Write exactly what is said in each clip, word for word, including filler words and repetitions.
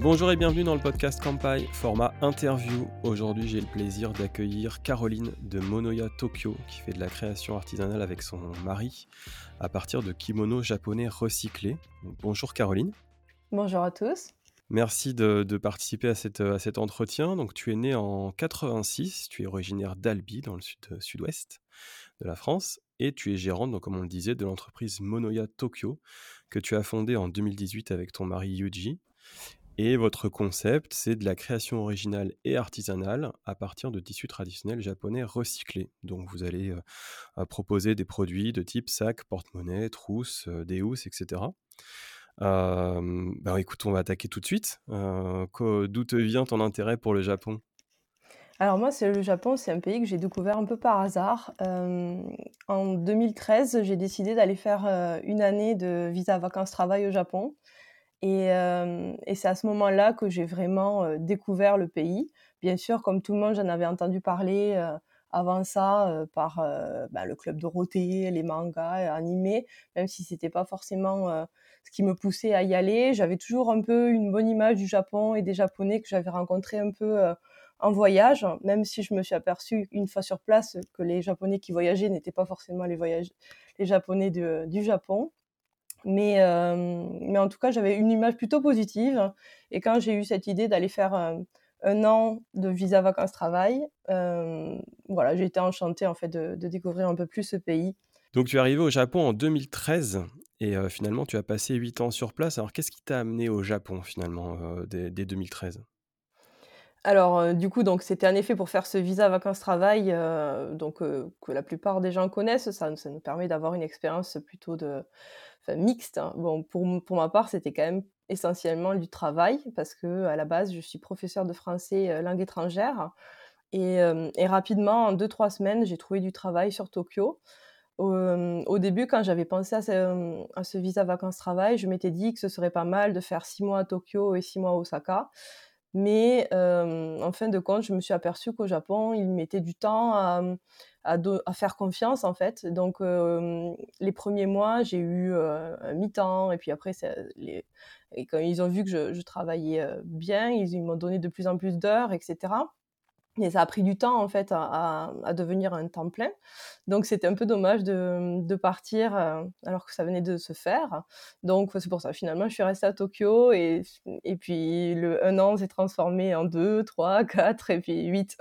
Bonjour et bienvenue dans le podcast Kampai, format interview. Aujourd'hui, j'ai le plaisir d'accueillir Caroline de Monoya Tokyo, qui fait de la création artisanale avec son mari à partir de kimonos japonais recyclés. Donc, bonjour Caroline. Bonjour à tous. Merci de, de participer à, cette, à cet entretien. Donc, tu es née en quatre-vingt-six, tu es originaire d'Albi, dans le sud, sud-ouest de la France, et tu es gérante, donc, comme on le disait, de l'entreprise Monoya Tokyo, que tu as fondée en deux mille dix-huit avec ton mari Yuji. Et votre concept, c'est de la création originale et artisanale à partir de tissus traditionnels japonais recyclés. Donc, vous allez euh, proposer des produits de type sac, porte-monnaie, trousse, euh, des housses, et cetera. Euh, bah, écoute, on va attaquer tout de suite. Euh, qu'o- d'où te vient ton intérêt pour le Japon? Alors moi, c'est le Japon, c'est un pays que j'ai découvert un peu par hasard. Euh, en deux mille treize, j'ai décidé d'aller faire euh, une année de visa vacances-travail au Japon. Et, euh, et c'est à ce moment-là que j'ai vraiment euh, découvert le pays. Bien sûr, comme tout le monde, j'en avais entendu parler euh, avant ça euh, par euh, bah, le club Dorothée, les mangas, euh, animés, même si c'était pas forcément euh, ce qui me poussait à y aller. J'avais toujours un peu une bonne image du Japon et des Japonais que j'avais rencontrés un peu euh, en voyage, même si je me suis aperçue une fois sur place que les Japonais qui voyageaient n'étaient pas forcément les, voyage- les Japonais de- du Japon. Mais, euh, mais en tout cas, j'avais une image plutôt positive. Et quand j'ai eu cette idée d'aller faire un, un an de visa vacances-travail, euh, voilà, j'ai été enchantée en fait de, de découvrir un peu plus ce pays. Donc, tu es arrivé au Japon en deux mille treize et euh, finalement, tu as passé huit ans sur place. Alors, qu'est-ce qui t'a amené au Japon finalement euh, dès, dès deux mille treize? Alors, euh, du coup, donc c'était en effet pour faire ce visa vacances-travail, euh, donc euh, que la plupart des gens connaissent. Ça, ça nous permet d'avoir une expérience plutôt de, enfin, mixte, hein. Bon, pour, m- pour ma part, c'était quand même essentiellement du travail parce que à la base, je suis professeure de français euh, langue étrangère. Et, euh, et rapidement, en deux, trois semaines, j'ai trouvé du travail sur Tokyo. Au, euh, au début, quand j'avais pensé à ce, à ce visa vacances-travail, je m'étais dit que ce serait pas mal de faire six mois à Tokyo et six mois à Osaka. Mais euh, en fin de compte, je me suis aperçue qu'au Japon, ils mettaient du temps à, à, do- à faire confiance, en fait. Donc, euh, les premiers mois, j'ai eu euh, un mi-temps. Et puis après, ça- les- et quand ils ont vu que je, je travaillais euh, bien, ils, ils m'ont donné de plus en plus d'heures, et cetera. Et ça a pris du temps, en fait, à, à- à devenir un temps plein. Donc, c'était un peu dommage de, de partir euh, alors que ça venait de se faire. Donc, c'est pour ça, finalement, je suis restée à Tokyo et, et puis le un an s'est transformé en deux, trois, quatre et puis huit.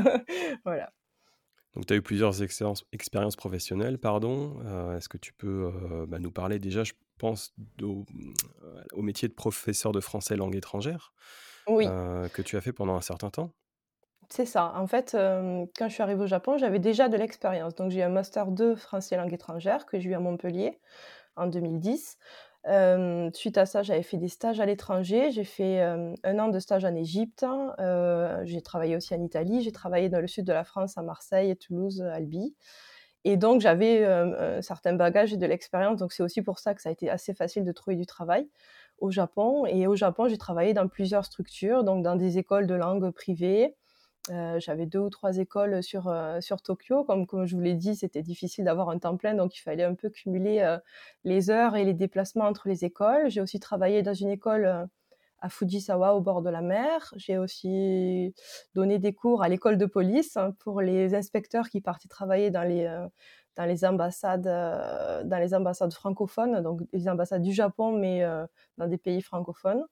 Voilà. Donc, tu as eu plusieurs expériences, expériences professionnelles, pardon. Euh, est-ce que tu peux euh, bah, nous parler déjà, je pense, au, euh, au métier de professeur de français langue étrangère Oui, euh, que tu as fait pendant un certain temps? c'est ça. En fait, euh, quand je suis arrivée au Japon, j'avais déjà de l'expérience. Donc, j'ai eu un master deux français langue étrangère que j'ai eu à Montpellier en deux mille dix. Euh, suite à ça, j'avais fait des stages à l'étranger. J'ai fait euh, un an de stage en Égypte. Euh, j'ai travaillé aussi en Italie. J'ai travaillé dans le sud de la France, à Marseille, Toulouse, Albi. Et donc, j'avais euh, un certain bagage et de l'expérience. Donc, c'est aussi pour ça que ça a été assez facile de trouver du travail au Japon. Et au Japon, j'ai travaillé dans plusieurs structures, donc dans des écoles de langue privées. Euh, j'avais deux ou trois écoles sur, euh, sur Tokyo. Comme, comme je vous l'ai dit, c'était difficile d'avoir un temps plein, donc il fallait un peu cumuler euh, les heures et les déplacements entre les écoles. J'ai aussi travaillé dans une école euh, à Fujisawa, au bord de la mer. J'ai aussi donné des cours à l'école de police hein, pour les inspecteurs qui partaient travailler dans les, euh, dans les ambassades, euh, dans les ambassades francophones, donc les ambassades du Japon, mais euh, dans des pays francophones.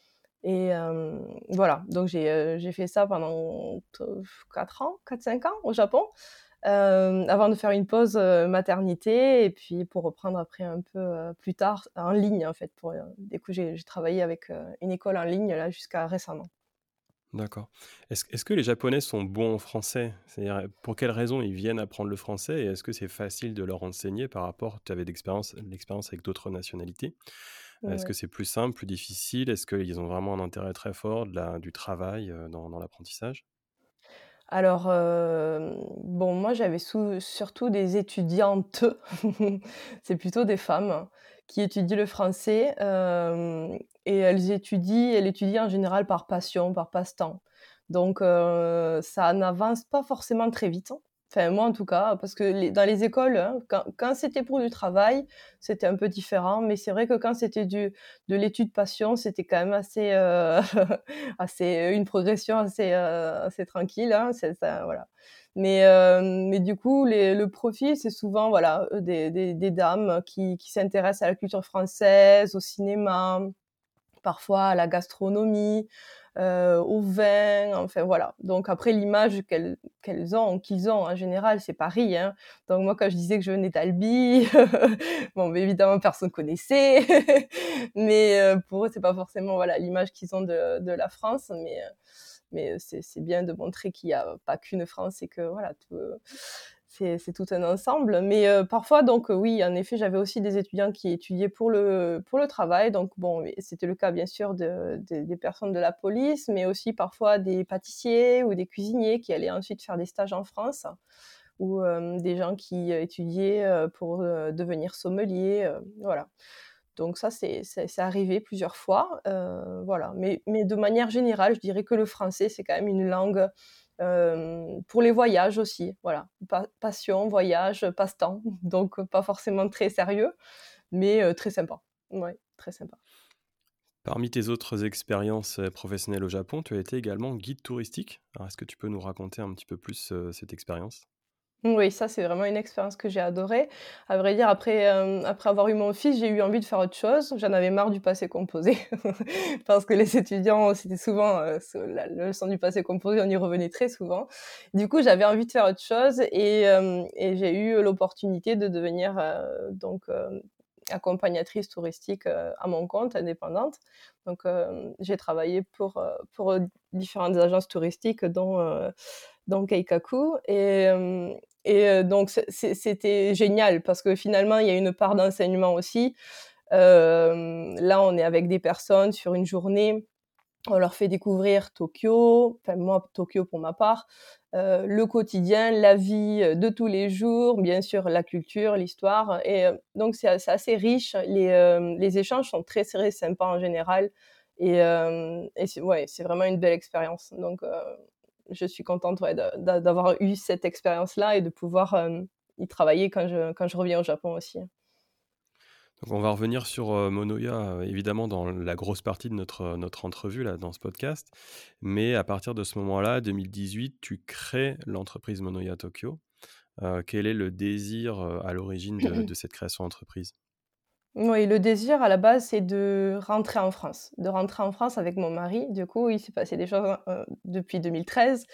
Et euh, voilà, donc j'ai euh, j'ai fait ça pendant quatre ans, quatre cinq ans au Japon, euh, avant de faire une pause euh, maternité et puis pour reprendre après un peu euh, plus tard en ligne en fait. Pour, euh, du coup, j'ai j'ai travaillé avec euh, une école en ligne là jusqu'à récemment. D'accord. Est-ce, est-ce que les Japonais sont bons en français? C'est-à-dire, pour quelles raisons ils viennent apprendre le français et est-ce que c'est facile de leur enseigner par rapport, tu avais d'expérience, de l'expérience avec d'autres nationalités? Est-ce que Ouais. c'est plus simple, plus difficile? Est-ce qu'ils ont vraiment un intérêt très fort de la, du travail euh, dans, dans l'apprentissage? Alors, euh, bon, moi j'avais sou- surtout des étudiantes, c'est plutôt des femmes qui étudient le français euh, et elles étudient, elles étudient en général par passion, par passe-temps. Donc, euh, ça n'avance pas forcément très vite. Enfin, moi, en tout cas, parce que les dans les écoles, hein, quand quand c'était pour du travail, c'était un peu différent, mais c'est vrai que quand c'était du de l'étude passion, c'était quand même assez, heu, assez une progression assez, heu, assez tranquille, hein, c'est ça voilà. Mais, hem, mais du coup, les le profil, c'est souvent, voilà, heu, des des des dames qui qui s'intéressent à la culture française, au cinéma, parfois à la gastronomie, heu, au vin, enfin voilà. Donc après l'image qu'elles qu'elles ont qu'ils ont en général, c'est Paris, hein. Donc moi quand je disais que je venais d'Albi, bon, beh, évidemment personne connaissait, mais heu, pour eux, c'est pas forcément, voilà, l'image qu'ils ont de de la France, mais heu, mais c'est c'est bien de montrer qu'il y a pas qu'une France et que voilà, tout, heu, c'est c'est tout un ensemble. Mais heu, parfois donc euh, oui, en effet, j'avais aussi des étudiants qui étudiaient pour le pour le travail. Donc bon, et c'était le cas bien sûr de de des personnes de la police, mais aussi parfois des pâtissiers ou des cuisiniers qui allaient ensuite faire des stages en France ou hem, des gens qui euh, étudiaient, heu, pour, heu, devenir sommelier, heu, voilà. Donc ça, c'est c'est c'est arrivé plusieurs fois, heu, voilà. Mais mais de manière générale, je dirais que le français, c'est quand même une langue, hem, pour les voyages aussi, voilà. Pa passion, voyage, passe-temps, donc euh, pas forcément très sérieux, mais heu, très sympa. Ouais, très sympa. Parmi tes autres expériences, heu, professionnelles au Japon, tu as été également guide touristique. Alors est-ce que tu peux nous raconter un petit peu plus, heu, cette expérience? Oui, ça, c'est vraiment une expérience que j'ai adorée. À vrai dire, après, hem, après avoir eu mon fils, j'ai eu envie de faire autre chose. J'en avais marre du passé composé parce que les étudiants, c'était souvent, heu, ce la leçon du passé composé, on y revenait très souvent. Du coup, j'avais envie de faire autre chose et hem et j'ai eu l'opportunité de devenir, heu, donc hem, accompagnatrice touristique, heu, à mon compte, indépendante. Donc hem, j'ai travaillé pour, heu, pour, heu, différentes agences touristiques dont, heu, dont Keikaku et hem et heu, donc c'est c'est c'était génial parce que finalement, il y a une part d'enseignement aussi. Hem, là, on est avec des personnes sur une journée, on leur fait découvrir Tokyo, enfin moi, Tokyo pour ma part, heu, le quotidien, la vie, heu, de tous les jours, bien sûr la culture, l'histoire et heu, donc c'est c'est assez riche. Les, hem, les échanges sont très, très sympas en général et hem et c'est ouais, c'est vraiment une belle expérience. Donc heu, je suis contente, ouais, de d'a d'avoir eu cette expérience-là et de pouvoir, hem, y travailler quand je quand je reviens au Japon aussi. Donc on va revenir sur, heu, Monoya, heu, évidemment dans la grosse partie de notre, heu, notre entrevue là, dans ce podcast. Mais à partir de ce moment-là, deux mille dix-huit, tu crées l'entreprise Monoya Tokyo. Heu, quel est le désir, heu, à l'origine de de cette création d'entreprise? Oui, le désir à la base, c'est de rentrer en France, de rentrer en France avec mon mari. Du coup, il s'est passé des choses, heu, depuis deux mille treize.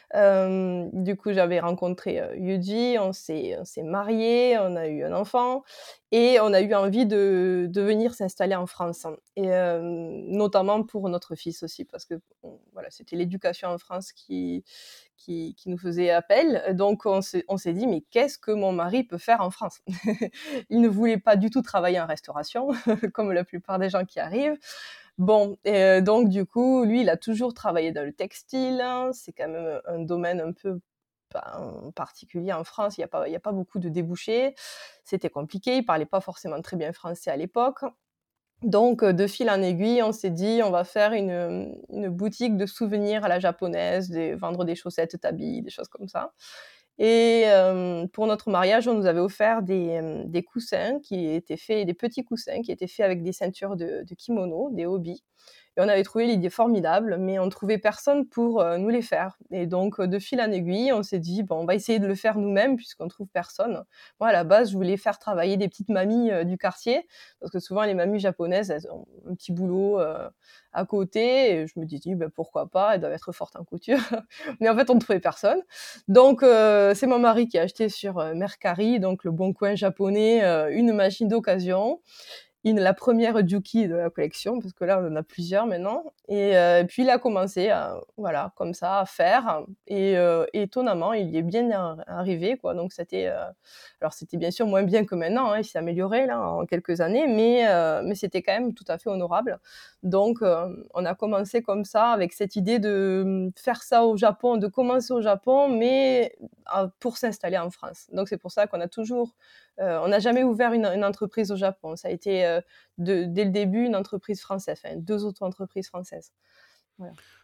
Hem, du coup, j'avais rencontré, heu, Yuji, on s'est on s'est mariés, on a eu un enfant et on a eu envie de de venir s'installer en France et hem, notamment pour notre fils aussi parce que, bon, voilà, c'était l'éducation en France qui qui qui nous faisait appel. Donc on s'est on s'est dit: «Mais qu'est-ce que mon mari peut faire en France?» Il ne voulait pas du tout travailler en restauration, comme la plupart des gens qui arrivent. Bon, et heu, donc du coup, lui, il a toujours travaillé dans le textile, hein. C'est quand même un domaine un peu, ben, particulier en France. Il y a pas il y a pas beaucoup de débouchés. C'était compliqué, il parlait pas forcément très bien français à l'époque. Donc heu, de fil en aiguille, on s'est dit: «On va faire une, hem, une boutique de souvenirs à la japonaise, des vendre des chaussettes tabi, des choses comme ça». Et hem, pour notre mariage, on nous avait offert des, hem, des coussins qui étaient faits des petits coussins qui étaient faits avec des ceintures de de kimono, des hobbies et on avait trouvé l'idée formidable, mais on trouvait personne pour, heu, nous les faire et donc heu, de fil en aiguille, on s'est dit: «Bon, on va essayer de le faire nous-mêmes puisqu'on trouve personne». Moi, à la base, je voulais faire travailler des petites mamies, heu, du quartier parce que souvent les mamies japonaises, elles ont un petit boulot, heu, à côté et je me dis: «Bah, pourquoi pas? Elles doivent être fortes en couture». Mais en fait, on ne trouvait personne. Donc heu, c'est mon mari qui a acheté sur, heu, Mercari, donc le bon coin japonais, heu, une machine d'occasion une la première Juki de la collection, parce que là, on en a plusieurs maintenant et heu, puis il a commencé à voilà, comme ça, à faire et heu, étonnamment, il y est bien ar arrivé, quoi, donc c'était, heu alors c'était bien sûr moins bien que maintenant, hein, il s'est amélioré là, en quelques années, mais heu, mais c'était quand même tout à fait honorable. Donc hem, on a commencé comme ça, avec cette idée de, mmh, faire ça au Japon, de commencer au Japon, mais heu, pour s'installer en France. Donc c'est pour ça qu'on a toujours Heu, on n'a jamais ouvert une une entreprise au Japon. Ça a été, heu, de dès le début une entreprise française, enfin deux auto-entreprises françaises. Voilà.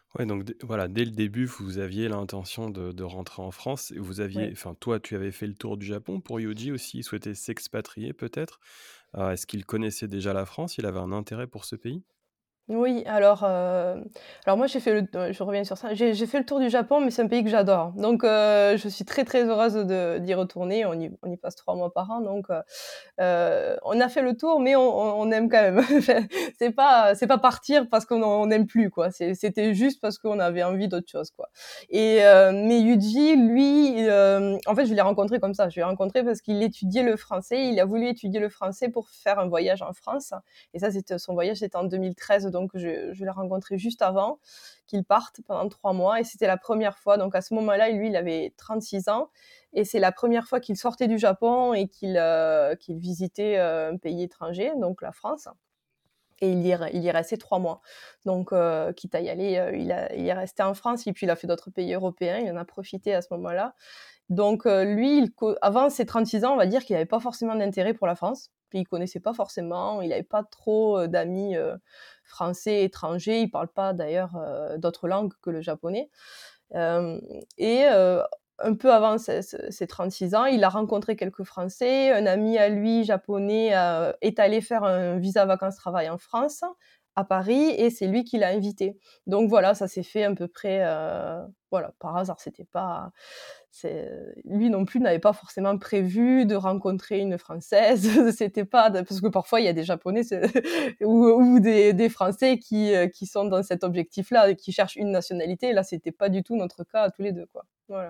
Ouais, donc dès voilà, dès le début, vous aviez l'intention de de rentrer en France et vous aviez Oui. enfin, toi, tu avais fait le tour du Japon. Pour Yuji aussi, il souhaitait s'expatrier peut-être? Heu, est-ce qu'il connaissait déjà la France? Il avait un intérêt pour ce pays? Oui, alors, heu, alors moi j'ai fait le heu, je reviens sur ça, j'ai j'ai fait le tour du Japon, mais c'est un pays que j'adore. Donc heu, je suis très, très heureuse de d'y retourner. On y on y passe trois mois par an, donc heu heu, on a fait le tour, mais on on on aime quand même. Enfin, c'est pas c'est pas partir parce qu'on on n'aime plus, quoi. C'est c'était juste parce qu'on avait envie d'autre chose, quoi. Et heu, mais Yuji, lui, hem, en fait, je l'ai rencontré comme ça. Je l'ai rencontré parce qu'il étudiait le français. Il a voulu étudier le français pour faire un voyage en France. Et ça, c'était son voyage, c'était en deux mille treize, donc je, je l'ai rencontré juste avant qu'il parte pendant trois mois. Et c'était la première fois. Donc à ce moment-là, lui, il avait trente-six ans. Et c'est la première fois qu'il sortait du Japon et qu'il euh, qu'il visitait euh, un pays étranger, donc la France. Et il y est, il y est resté trois mois. Donc, euh, quitte à y aller, euh, il, a, il est resté en France et puis il a fait d'autres pays européens. Il en a profité à ce moment-là. Donc, euh, lui, il co- avant ses trente-six ans, on va dire qu'il n'avait pas forcément d'intérêt pour la France. Puis, il connaissait pas forcément, il n'avait pas trop euh, d'amis euh, français étrangers. Il parle pas d'ailleurs euh, d'autres langues que le japonais. Euh, et euh, un peu avant ses, ses trente-six ans, il a rencontré quelques Français. Un ami à lui, japonais, euh, est allé faire un visa vacances-travail en France, à Paris, et c'est lui qui l'a invité. Donc voilà, ça s'est fait à peu près, euh, voilà, par hasard. C'était pas, c'est, lui non plus n'avait pas forcément prévu de rencontrer une Française. C'était pas de- parce que parfois il y a des Japonais ou, ou des, des Français qui euh, qui sont dans cet objectif-là, qui cherchent une nationalité. Là, c'était pas du tout notre cas tous les deux, quoi. Voilà.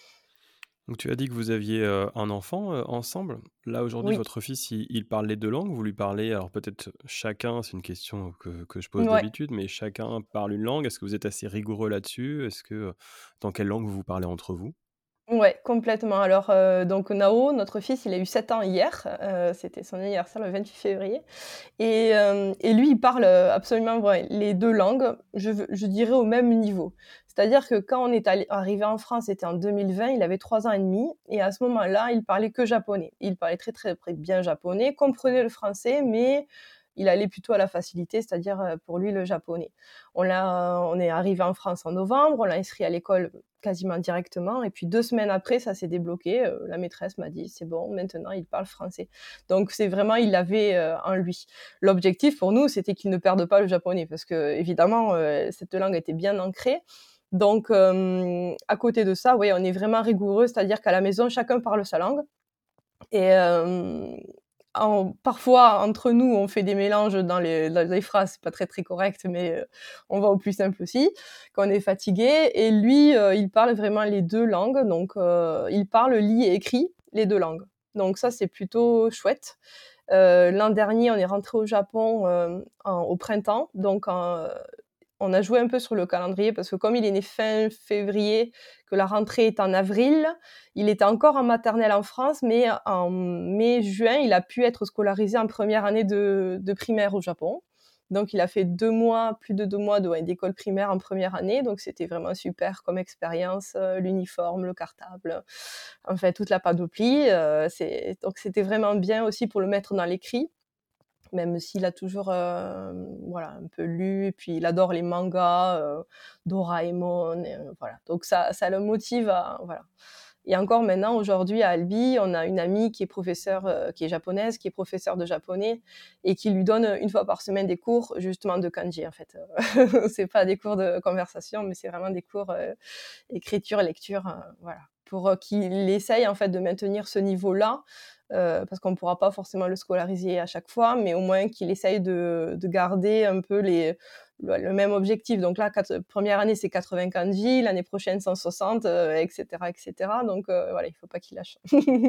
Donc tu as dit que vous aviez, heu, un enfant, heu, ensemble. Là, aujourd'hui, Oui. votre fils, il il parle les deux langues? Vous lui parlez alors peut-être chacun, c'est une question que que je pose Ouais. d'habitude, mais chacun parle une langue. Est-ce que vous êtes assez rigoureux là-dessus? Est-ce que, heu dans quelle langue vous vous parlez entre vous? Ouais, complètement. Alors, heu, donc Nao, notre fils, il a eu sept ans hier, heu, c'était son anniversaire le vingt-huit février. Et, hem et lui, il parle, heu, absolument ouais, les deux langues, je veux je dirais au même niveau. C'est-à-dire que quand on est allé arrivé en France, c'était en deux mille vingt, il avait trois ans et demi et à ce moment-là, il parlait que japonais. Il parlait très, très très bien japonais, comprenait le français, mais il allait plutôt à la facilité, c'est-à-dire, heu, pour lui, le japonais. On l'a on est arrivé en France en novembre, on l'a inscrit à l'école quasiment directement et puis deux semaines après, ça s'est débloqué, heu, la maîtresse m'a dit: «C'est bon, maintenant il parle français». Donc c'est vraiment il l'avait, heu, en lui. L'objectif pour nous, c'était qu'il ne perde pas le japonais parce qu'évidemment, heu, cette langue était bien ancrée. Donc hem, à côté de ça, oui, on est vraiment rigoureux, c'est-à-dire qu'à la maison, chacun parle sa langue et hem, en parfois, entre nous, on fait des mélanges dans les dans les phrases, c'est pas très, très correct, mais heu, on va au plus simple aussi, quand on est fatigué et lui, heu, il parle vraiment les deux langues, donc heu, il parle, lit et écrit les deux langues. Donc ça, c'est plutôt chouette. Heu, l'an dernier, on est rentré au Japon, hem, en au printemps, donc en, on a joué un peu sur le calendrier parce que comme il est né fin février, que la rentrée est en avril, il était encore en maternelle en France, mais en mai-juin, il a pu être scolarisé en première année de de primaire au Japon. Donc il a fait deux mois, plus de deux mois de ouais, d'école primaire en première année, donc c'était vraiment super comme expérience, heu, l'uniforme, le cartable, en fait toute la panoplie, heu, c'est donc c'était vraiment bien aussi pour le mettre dans l'écrit. Même s'il a toujours, hem, voilà, un peu lu et puis il adore les mangas, heu, Doraemon et heu, voilà. Donc ça ça le motive à voilà. Et encore maintenant, aujourd'hui, à Albi, on a une amie qui est professeure, heu, qui est japonaise, qui est professeure de japonais et qui lui donne, une fois par semaine des cours justement de kanji, en fait. Heu, c'est pas des cours de conversation, mais c'est vraiment des cours, heu, écriture, lecture, heu, voilà. Pour, heu, qu'il essaye, en fait, de maintenir ce niveau-là, heu, parce qu'on ne pourra pas forcément le scolariser à chaque fois, mais au moins qu'il essaye de de garder un peu les le le même objectif. Donc là, quat première année, c'est quatre-vingts kanji, l'année prochaine cent soixante, heu, et cetera, et cetera. Donc heu, voilà, il faut pas qu'il lâche.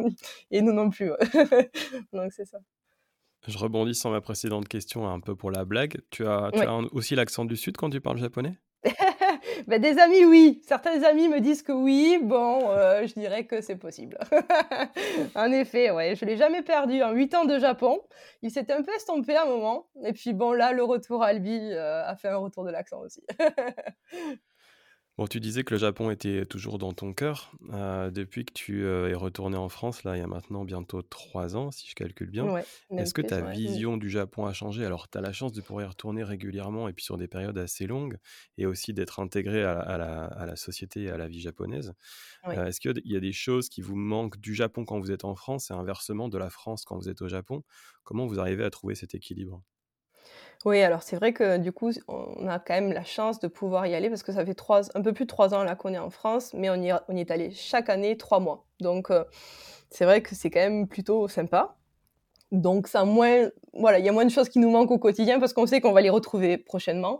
Et nous non plus, ouais. Donc c'est ça. Je rebondis sur ma précédente question un peu pour la blague. Tu as tu Ouais. as un aussi l'accent du sud quand tu parles japonais? Bah, des amis, oui. Certains amis me disent que oui. Bon, heu, je dirais que c'est possible. En effet, ouais, je l'ai jamais perdu en huit ans de Japon. Il s'était un peu estompé à un moment et puis bon, là, le retour à Albi, heu, a fait un retour de l'accent aussi. Bon, tu disais que le Japon était toujours dans ton cœur. Heu, depuis que tu, heu, es retourné en France, là, il y a maintenant bientôt trois ans, si je calcule bien. Ouais, même Est-ce que plus, ta ouais. Mmh. vision du Japon a changé? Alors, tu as la chance de pouvoir y retourner régulièrement et puis sur des périodes assez longues et aussi d'être intégré à la à la à la société et à la vie japonaise. Oui. Heu, est-ce qu'il y a des choses qui vous manquent du Japon quand vous êtes en France et inversement de la France quand vous êtes au Japon? Comment vous arrivez à trouver cet équilibre? Oui, alors c'est vrai que du coup, on a quand même la chance de pouvoir y aller parce que ça fait trois un peu plus de trois ans là qu'on est en France, mais on y a on y est allé chaque année trois mois. Donc heu, c'est vrai que c'est quand même plutôt sympa. Donc ça a moins voilà, il y a moins de choses qui nous manquent au quotidien parce qu'on sait qu'on va les retrouver prochainement.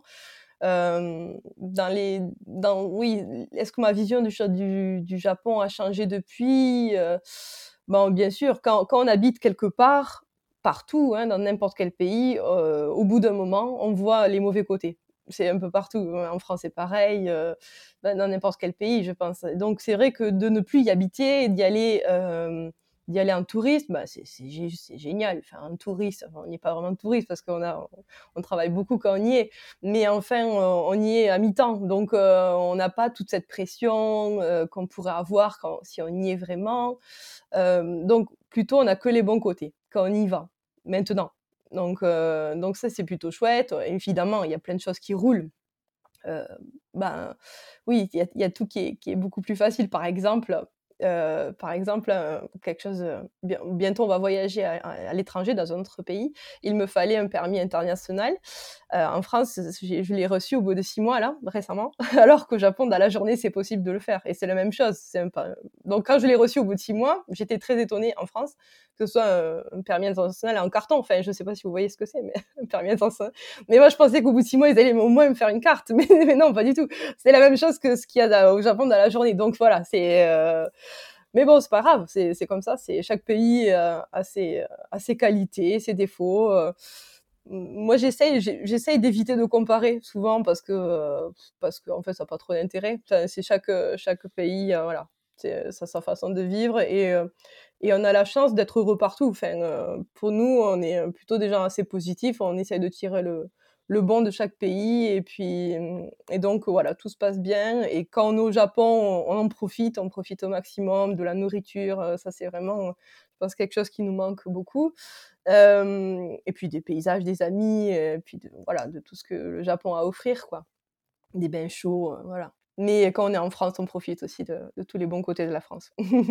Hem, dans les dans oui, est-ce que ma vision du cha du du Japon a changé depuis? Heu, bon, bien sûr, quand quand on habite quelque part, partout, hein, dans n'importe quel pays, heu, au bout d'un moment, on voit les mauvais côtés. C'est un peu partout, hein, en France, c'est pareil, heu, bah, dans n'importe quel pays, je pense. Donc c'est vrai que de ne plus y habiter, d'y aller, hem, d'y aller en tourisme, bah, c'est c'est gé c'est génial. Enfin, en touriste, enfin, on n'est pas vraiment touriste parce qu'on a on travaille beaucoup quand on y est, mais enfin, heu, on y est à mi-temps, donc heu, on n'a pas toute cette pression, heu, qu'on pourrait avoir quand si on y est vraiment. Hem, donc plutôt, on a que les bons côtés quand on y va, maintenant. Donc heu, donc ça, c'est plutôt chouette. Évidemment, il y a plein de choses qui roulent. Heu, ben, oui, il y a il y a tout qui est qui est beaucoup plus facile. Par exemple, heu, par exemple, heu, quelque chose, heu, bien bientôt on va voyager à à à l'étranger dans un autre pays. Il me fallait un permis international. Heu, en France, j'ai je l'ai reçu au bout de six mois là, récemment, alors qu'au Japon, dans la journée, c'est possible de le faire et c'est la même chose. C'est un pa donc quand je l'ai reçu au bout de six mois, j'étais très étonnée en France que ce soit, heu, un permis international en carton. Enfin, je sais pas si vous voyez ce que c'est, mais un permis international. Mais moi, je pensais qu'au bout de six mois, ils allaient au moins me faire une carte, mais mais non, pas du tout. C'est la même chose que ce qu'il y a da au Japon dans la journée. Donc voilà, c'est, heu mais bon, c'est pas grave, c'est c'est comme ça, c'est chaque pays, heu, a ses, heu, a ses qualités, ses défauts, heu. M moi, j'essaye j'ai j'essaye d'éviter de comparer souvent parce que, heu, parce qu'en fait, ça a pas trop d'intérêt. Enfin, c'est chaque, heu, chaque pays, heu, voilà, c'est ça a sa façon de vivre et heu et on a la chance d'être heureux partout. Enfin, heu, pour nous, on est, heu, plutôt des gens assez positifs, on essaye de tirer le le bon de chaque pays et puis, mmh et donc voilà, tout se passe bien et quand on est au Japon, on on en profite, on profite au maximum de la nourriture, heu, ça c'est vraiment, je pense quelque chose qui nous manque beaucoup. Hem et puis des paysages, des amis et puis de voilà, de tout ce que le Japon a à offrir, quoi. Des bains chauds, heu, voilà. Mais quand on est en France, on profite aussi de de tous les bons côtés de la France.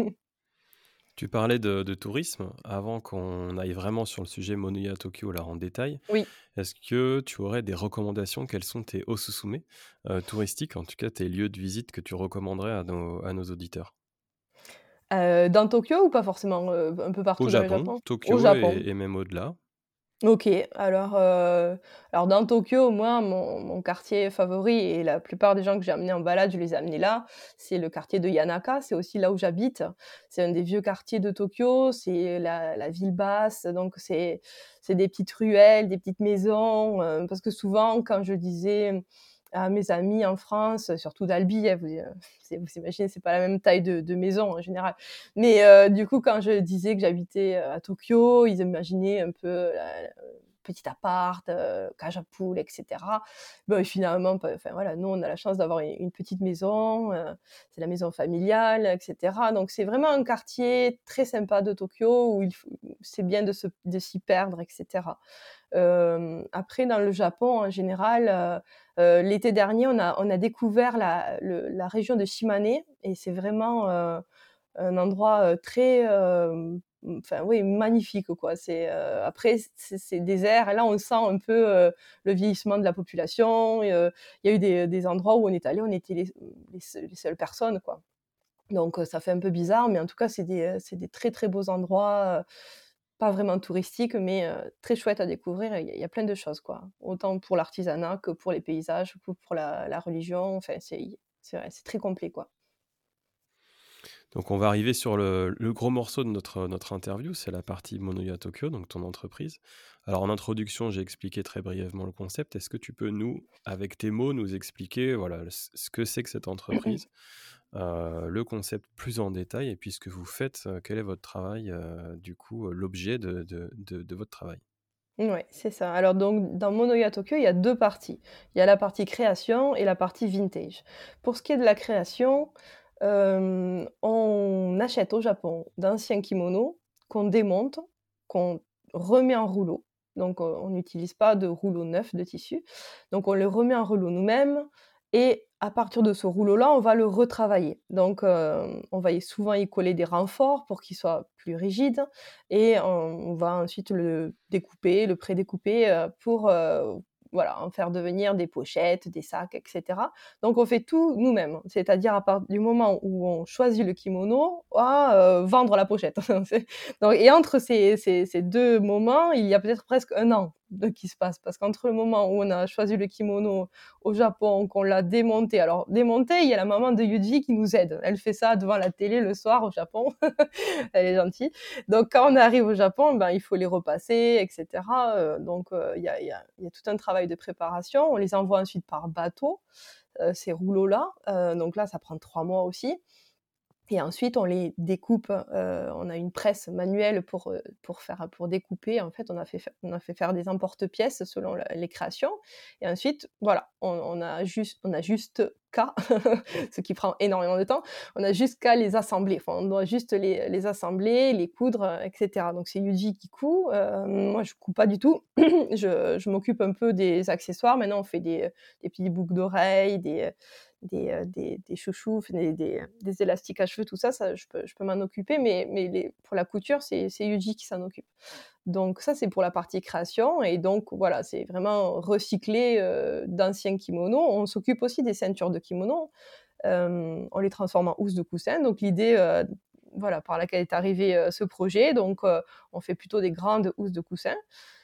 Tu parlais de de tourisme. Avant qu'on aille vraiment sur le sujet Monoya Tokyo, là, en détail, Oui. est-ce que tu aurais des recommandations? Quels sont tes osusume, heu, touristiques, en tout cas tes lieux de visite que tu recommanderais à nos à nos auditeurs? Heu, dans Tokyo ou pas forcément, heu, un peu Au partout dans le Japon, Japon? Au Tokyo et Japon. et même au-delà. OK, alors, heu, alors dans Tokyo, moi, mon mon quartier favori et la plupart des gens que j'ai amenés en balade, je les ai amenés là, c'est le quartier de Yanaka, c'est aussi là où j'habite. C'est un des vieux quartiers de Tokyo, c'est la la ville basse, donc c'est c'est des petites ruelles, des petites maisons, heu, parce que souvent quand je disais à mes amis en France, surtout d'Albi, hein, vous, heu, c'est vous imaginez, c'est pas la même taille de de maison en général. Mais heu, du coup, quand je disais que j'habitais, heu, à Tokyo, ils imaginaient un peu la la petit appart, heu, cage à poules et cetera. Bah, finalement, pas enfin voilà, nous, on a la chance d'avoir une une petite maison, heu, c'est la maison familiale et cetera. Donc c'est vraiment un quartier très sympa de Tokyo où il faut c'est bien de se de s'y perdre et cetera. Hem, après dans le Japon en général, heu heu, l'été dernier, on a on a découvert la le la région de Shimane et c'est vraiment, heu, un endroit, heu, très, hem, enfin oui, magnifique quoi. C'est, heu, après c'est c'est désert et là on sent un peu, heu, le vieillissement de la population et heu, il y a eu des des endroits où on est allés, on était les les seules les seules personnes quoi. Donc heu, ça fait un peu bizarre, mais en tout cas c'est des, heu, c'est des très, très beaux endroits, heu, pas vraiment touristiques, mais heu, très chouettes à découvrir et il y a il y a plein de choses quoi. Autant pour l'artisanat que pour les paysages, que pour la la religion, enfin c'est c'est ouais, c'est très complet quoi. Donc on va arriver sur le le gros morceau de notre, notre interview, c'est la partie Monoya Tokyo, donc ton entreprise. Alors en introduction, j'ai expliqué très brièvement le concept. Est-ce que tu peux nous, avec tes mots, nous expliquer, voilà, ce ce que c'est que cette entreprise, heu, le concept plus en détail et puis ce que vous faites, heu, quel est votre travail, heu, du coup, heu, l'objet de de de de votre travail? Ouais, c'est ça. Alors donc dans Monoya Tokyo, il y a deux parties. Il y a la partie création et la partie vintage. Pour ce qui est de la création, hem, on achète au Japon d'anciens kimonos qu'on démonte, qu'on remet en rouleau. Donc, heu, on n'utilise pas de rouleau neuf de tissu. Donc on le remet en rouleau nous-mêmes et à partir de ce rouleau-là, on va le retravailler. Donc, hem, on va y souvent y coller des renforts pour qu'il soit plus rigide et on on va ensuite le découper, le prédécouper, heu, pour, heu, voilà, en faire devenir des pochettes, des sacs et cetera. Donc on fait tout nous-mêmes, c'est-à-dire à part du moment où on choisit le kimono à, heu, vendre la pochette. C'est donc et entre ces ces ces deux moments, il y a peut-être presque un an de qui se passe parce qu'entre le moment où on a choisi le kimono au Japon, qu'on l'a démonté alors démonté, il y a la maman de Yuji qui nous aide. Elle fait ça devant la télé le soir au Japon. Elle est gentille. Donc quand on arrive au Japon, ben, il faut les repasser, et cetera. Heu, donc heu, il y a il y a il y a tout un travail de préparation. On les envoie ensuite par bateau, heu, ces rouleaux-là. Heu, donc là, ça prend trois mois aussi. Et ensuite, on les découpe. Heu, on a une presse manuelle pour, heu, pour faire pour découper. En fait, on a fait fai on a fait faire des emporte-pièces selon la les créations et ensuite, voilà, on on a juste on a juste qu'à, ce qui prend énormément de temps, on a juste qu'à les assembler. Enfin, on doit juste les les assembler, les coudre, heu, et cetera. Donc c'est Yuji qui coud, heu, moi je couds pas du tout. Je je m'occupe un peu des accessoires. Maintenant, on fait des, des petites boucles d'oreilles, des, des, heu, des des chouchous, enfin des des des élastiques à cheveux, tout ça, ça je peux je peux m'en occuper, mais mais les pour la couture, c'est c'est Yuji qui s'en occupe. Donc ça, c'est pour la partie création et donc voilà, c'est vraiment recycler, heu, d'anciens kimonos. On s'occupe aussi des ceintures de kimonos, hem, on les transforme en housses de coussin. Donc l'idée, heu, voilà, par laquelle est arrivé, heu, ce projet, donc heu, on fait plutôt des grandes housses de coussin.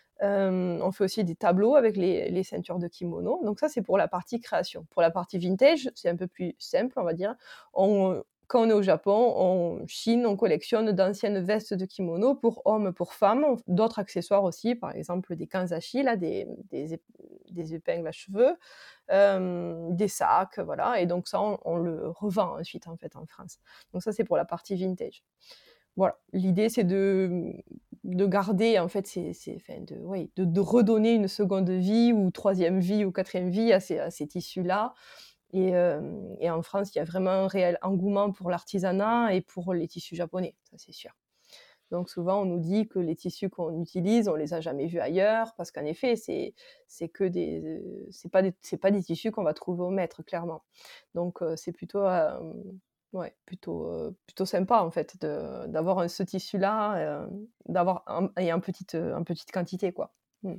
Hem, on fait aussi des tableaux avec les les ceintures de kimono. Donc ça, c'est pour la partie création. Pour la partie vintage, c'est un peu plus simple, on va dire. On Quand on est au Japon, on chine, on collectionne d'anciennes vestes de kimono pour hommes, pour femmes, d'autres accessoires aussi, par exemple des kanzashi là, des des ép des épingles à cheveux, hem, des sacs, voilà et donc ça, on on le revend ensuite, en fait, en France. Donc ça, c'est pour la partie vintage. Voilà, l'idée c'est de, mmh, de garder en fait ces ces enfin de oui, de de redonner une seconde vie ou troisième vie ou quatrième vie à ces à ces tissus-là et hem et en France, il y a vraiment un réel engouement pour l'artisanat et pour les tissus japonais, ça c'est sûr. Donc souvent, on nous dit que les tissus qu'on utilise, on les a jamais vus ailleurs parce qu'en effet, c'est c'est que des, heu, c'est pas des c'est pas des tissus qu'on va trouver au mètre, clairement. Donc heu, c'est plutôt, hem, ouais, plutôt, heu, plutôt sympa en fait de d'avoir, heu, ce tissu-là, hem, d'avoir en et en petite, heu, en petite quantité, quoi. Mmh.